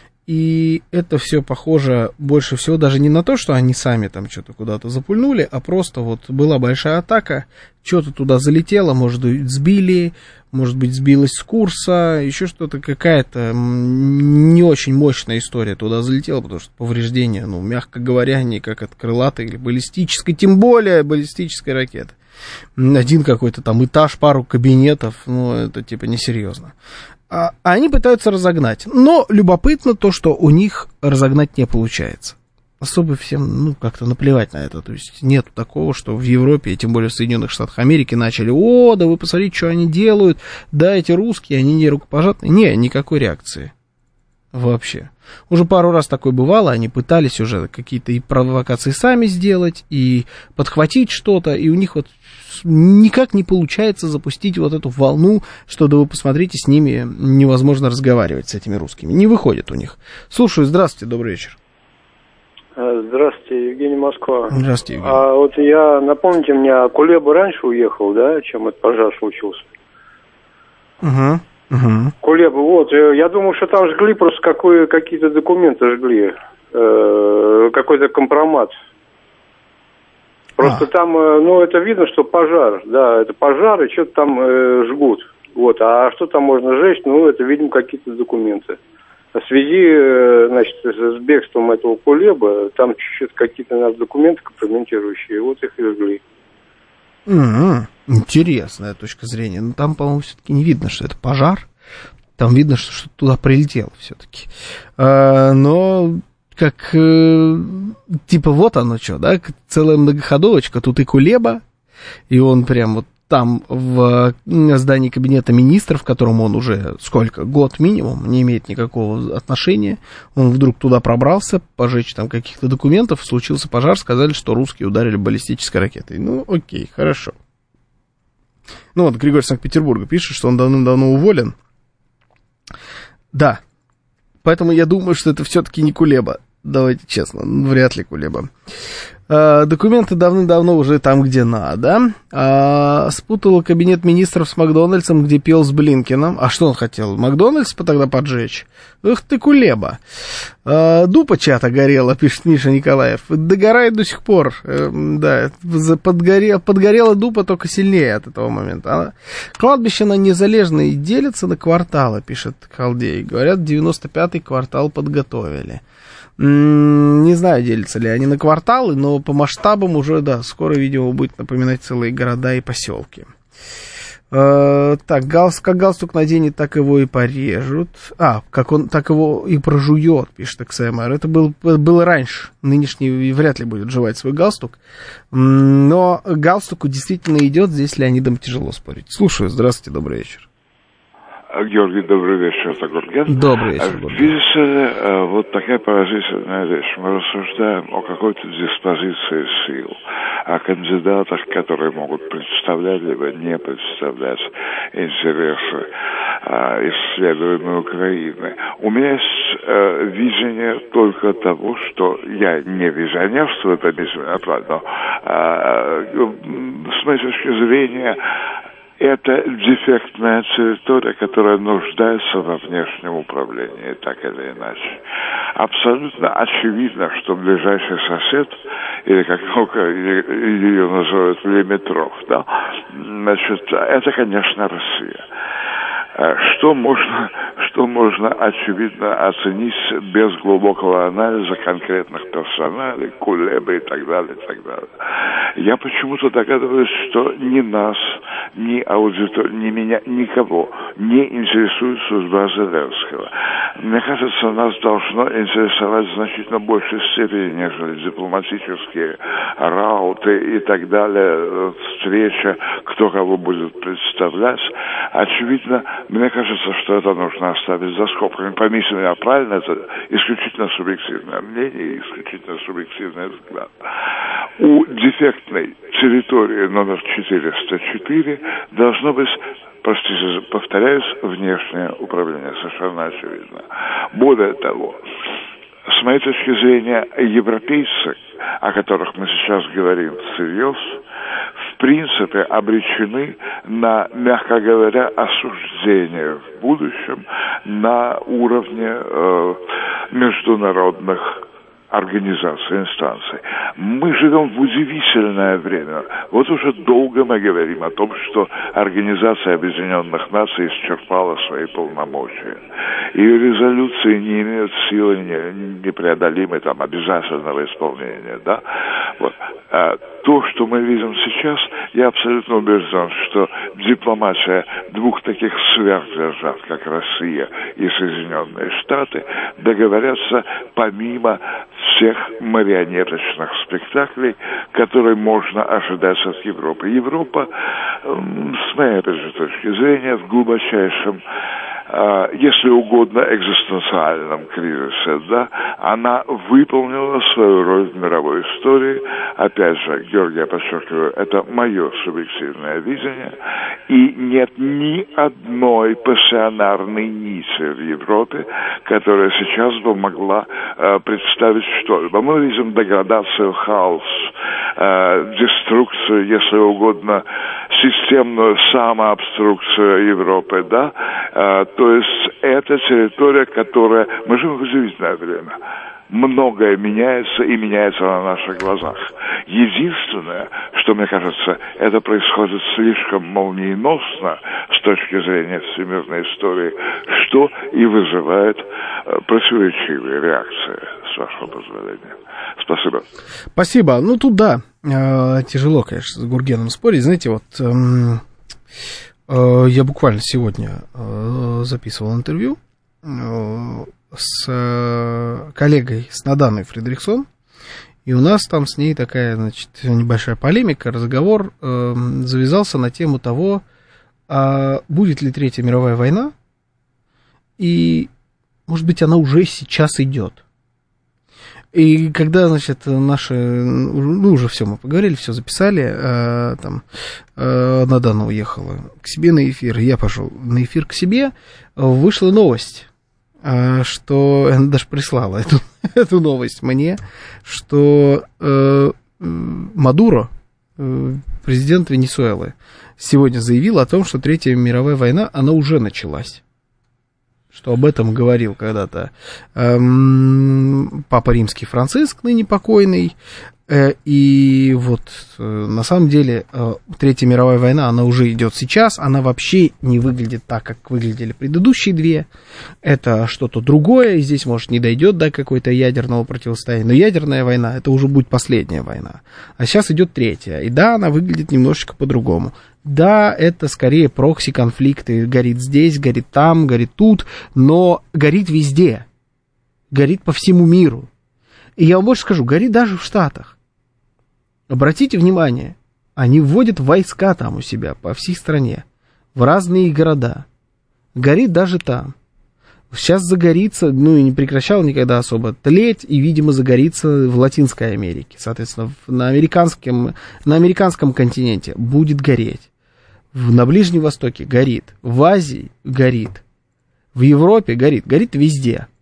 И это все похоже больше всего даже не на то, что они сами там что-то куда-то запульнули, а просто вот была большая атака, что-то туда залетело, может быть, сбили, может быть, сбилось с курса, еще что-то, какая-то не очень мощная история туда залетела, потому что повреждения, ну, мягко говоря, не как от крылатой или баллистической, тем более баллистической ракеты. Один какой-то там этаж, пару кабинетов, ну, это типа несерьезно. А они пытаются разогнать. Но любопытно то, что у них разогнать не получается. Особо всем, ну, как-то наплевать на это. То есть нет такого, что в Европе, и тем более в Соединенных Штатах Америки, начали: о, да вы посмотрите, что они делают, да, эти русские, они не рукопожатные. Не, никакой реакции. Вообще. Уже пару раз такое бывало, они пытались уже какие-то и провокации сами сделать, и подхватить что-то, и у них вот никак не получается запустить вот эту волну, что, да вы посмотрите, с ними невозможно разговаривать, с этими русскими. Не выходит у них. Слушаю, здравствуйте, добрый вечер. Здравствуйте, Евгений, Москва. Здравствуйте, Евгений. А вот я, напомните мне, Кулеба раньше уехал, да, чем этот пожар случился? Угу. Угу. Кулеба, вот, я думал, что там жгли просто какой, какие-то документы жгли, э, какой-то компромат. Просто а. там, ну, это видно, что пожар, да, это пожар, и что-то там э, жгут, вот, а что там можно сжечь, ну, это, видимо, какие-то документы. В связи, э, значит, с бегством этого Кулеба, там чуть-чуть какие-то у нас документы компрометирующие, вот их и жгли. Mm-hmm. Интересная точка зрения. Но там, по-моему, все-таки не видно, что это пожар. Там видно, что что-то туда прилетело все-таки. А, но как э, типа вот оно что, да? Целая многоходовочка. Тут и Кулеба, и он прям вот там в здании кабинета министров, к которому он уже сколько, год минимум, не имеет никакого отношения. Он вдруг туда пробрался, пожечь там каких-то документов, случился пожар, сказали, что русские ударили баллистической ракетой. Ну, окей, хорошо. Ну вот, Григорий Санкт-Петербурга пишет, что он давным-давно уволен. Да, поэтому я думаю, что это все-таки не Кулеба. Давайте честно, вряд ли Кулеба. А, документы давным-давно уже там, где надо. А, спутала кабинет министров с Макдональдсом, где пел с Блинкиным. А что он хотел? Макдональдс тогда поджечь? Эх ты, Кулеба. А, дупа чата горела, пишет Миша Николаев. Догорает до сих пор. Э, да, подгорела, подгорела дупа только сильнее от этого момента. А, кладбище на Незалежной делится на кварталы, пишет Халдей. Говорят, девяносто пятый квартал подготовили. Не знаю, делятся ли они на кварталы, но по масштабам уже, да, скоро, видимо, будет напоминать целые города и поселки. Э, так, галстук, как галстук наденет, так его и порежут. А, как он, так его и прожует, пишет икс эм эр. Это был, было раньше. Нынешний вряд ли будет жевать свой галстук. Но галстуку действительно идет, здесь с Леонидом тяжело спорить. Слушаю, здравствуйте, добрый вечер. Георгий, добрый вечер, это Гурген. Добрый вечер, Гурген. Видите ли, вот такая поразительная вещь. Мы рассуждаем о какой-то диспозиции сил, о кандидатах, которые могут представлять либо не представлять интересы а, исследуемой Украины. У меня есть э, видение только того, что я не визионерствую, это безумно, а, с моей точки зрения, это дефектная территория, которая нуждается во внешнем управлении, так или иначе. Абсолютно очевидно, что ближайший сосед, или как ее называют, Лимитров, да, значит, это, конечно, Россия. Что можно, что можно очевидно оценить без глубокого анализа конкретных персоналей, Кулебы и так далее, и так далее. Я почему-то догадываюсь, что ни нас, ни аудиторию, ни меня, никого не интересует судьба Зеленского. Мне кажется, нас должно интересовать в значительно большей степени, нежели дипломатические рауты и так далее, встреча, кто кого будет представлять. Очевидно, мне кажется, что это нужно оставить за скобками. Поймите меня правильно, это исключительно субъективное мнение и исключительно субъективный взгляд. У дефектной территории номер четыреста четыре должно быть, простите, повторяюсь, внешнее управление, совершенно очевидно. Более того, с моей точки зрения, европейцы, о которых мы сейчас говорим всерьез, в принципе обречены на, мягко говоря, осуждение в будущем на уровне э, международных организаций, инстанций. Мы живем в удивительное время. Вот уже долго мы говорим о том, что Организация Объединенных Наций исчерпала свои полномочия. Ее резолюции не имеют силы непреодолимой, там, обязательного исполнения. Да? Вот. А то, что мы видим сейчас, я абсолютно убежден, что дипломатия двух таких сверхдержав, как Россия и Соединенные Штаты, договорятся помимо всех марионеточных спектаклей, которые можно ожидать от Европы. Европа, с моей точки зрения, в глубочайшем, если угодно, экзистенциальном кризисе, да, она выполнила свою роль в мировой истории. Опять же, Георгий, я подчеркиваю, это мое субъективное видение, и нет ни одной пассионарной нити в Европе, которая сейчас бы могла э, представить что-либо. Мы видим деградацию, хаос, э, деструкцию, если угодно, системную самообструкцию Европы, да, э, то есть это территория, которая... Мы живем в удивительное время. Многое меняется и меняется на наших глазах. Единственное, что, мне кажется, это происходит слишком молниеносно с точки зрения всемирной истории, что и вызывает противоречивые реакции, с вашего позволения. Спасибо. Спасибо. Ну, тут да, тяжело, конечно, с Гургеном спорить. Знаете, вот я буквально сегодня записывал интервью с коллегой, с Наданой Фридрихсон, и у нас там с ней такая, значит, небольшая полемика, разговор э, завязался на тему того, а будет ли Третья мировая война, и, может быть, она уже сейчас идет. И когда, значит, наши, ну, уже все, мы поговорили, все записали, э, там, э, Надана уехала к себе на эфир, я пошел на эфир к себе, вышла новость, что она даже прислала эту, эту новость мне, что э, Мадуро, э, президент Венесуэлы, сегодня заявил о том, что Третья мировая война, она уже началась. Что об этом говорил когда-то э, Папа Римский Франциск, ныне покойный. Э, и вот э, на самом деле э, Третья мировая война, она уже идет сейчас, она вообще не выглядит так, как выглядели предыдущие две. Это что-то другое, и здесь, может, не дойдет до какой-то ядерного противостояния. Но ядерная война, это уже будет последняя война. А сейчас идет третья. И да, она выглядит немножечко по-другому. Да, это скорее прокси-конфликты. Горит здесь, горит там, горит тут, но горит везде. Горит по всему миру. И я вам больше скажу, горит даже в Штатах. Обратите внимание, они вводят войска там у себя по всей стране, в разные города. Горит даже там. Сейчас загорится, ну и не прекращал никогда особо тлеть, и, видимо, загорится в Латинской Америке. Соответственно, на американском, на американском континенте будет гореть. На Ближнем Востоке горит. В Азии горит. В Европе горит. Горит везде.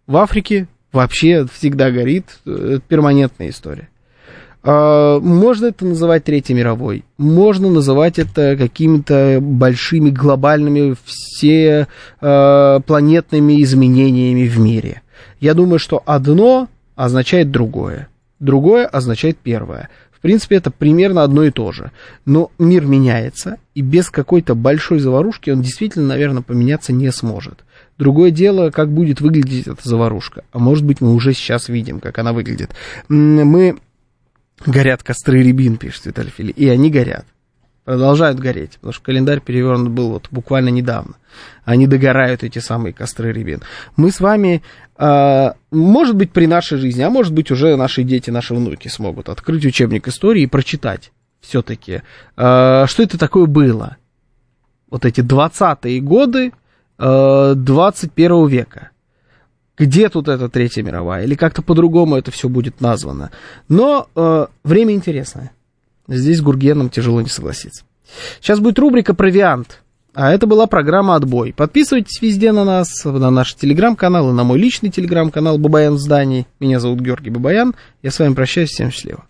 В Африке вообще всегда горит, это перманентная история. Можно это называть Третьей мировой, можно называть это какими-то большими глобальными всепланетными изменениями в мире. Я думаю, что одно означает другое, другое означает первое. В принципе, это примерно одно и то же. Но мир меняется, и без какой-то большой заварушки он действительно, наверное, поменяться не сможет. Другое дело, как будет выглядеть эта заварушка. А может быть, мы уже сейчас видим, как она выглядит. Мы... Горят костры рябин, пишет Виталий Фили, и они горят. Продолжают гореть, потому что календарь перевернут был вот буквально недавно. Они догорают, эти самые костры рябин. Мы с вами, э, может быть, при нашей жизни, а может быть, уже наши дети, наши внуки смогут открыть учебник истории и прочитать все-таки, э, что это такое было. Вот эти двадцатые годы э, двадцать первого века. Где тут эта Третья мировая? Или как-то по-другому это все будет названо. Но э, время интересное. Здесь с Гургеном тяжело не согласиться. Сейчас будет рубрика «Провиант». А это была программа «Отбой». Подписывайтесь везде на нас, на наш телеграм-канал и на мой личный телеграм-канал «Бабаян в здании». Меня зовут Георгий Бабаян. Я с вами прощаюсь. Всем счастливо.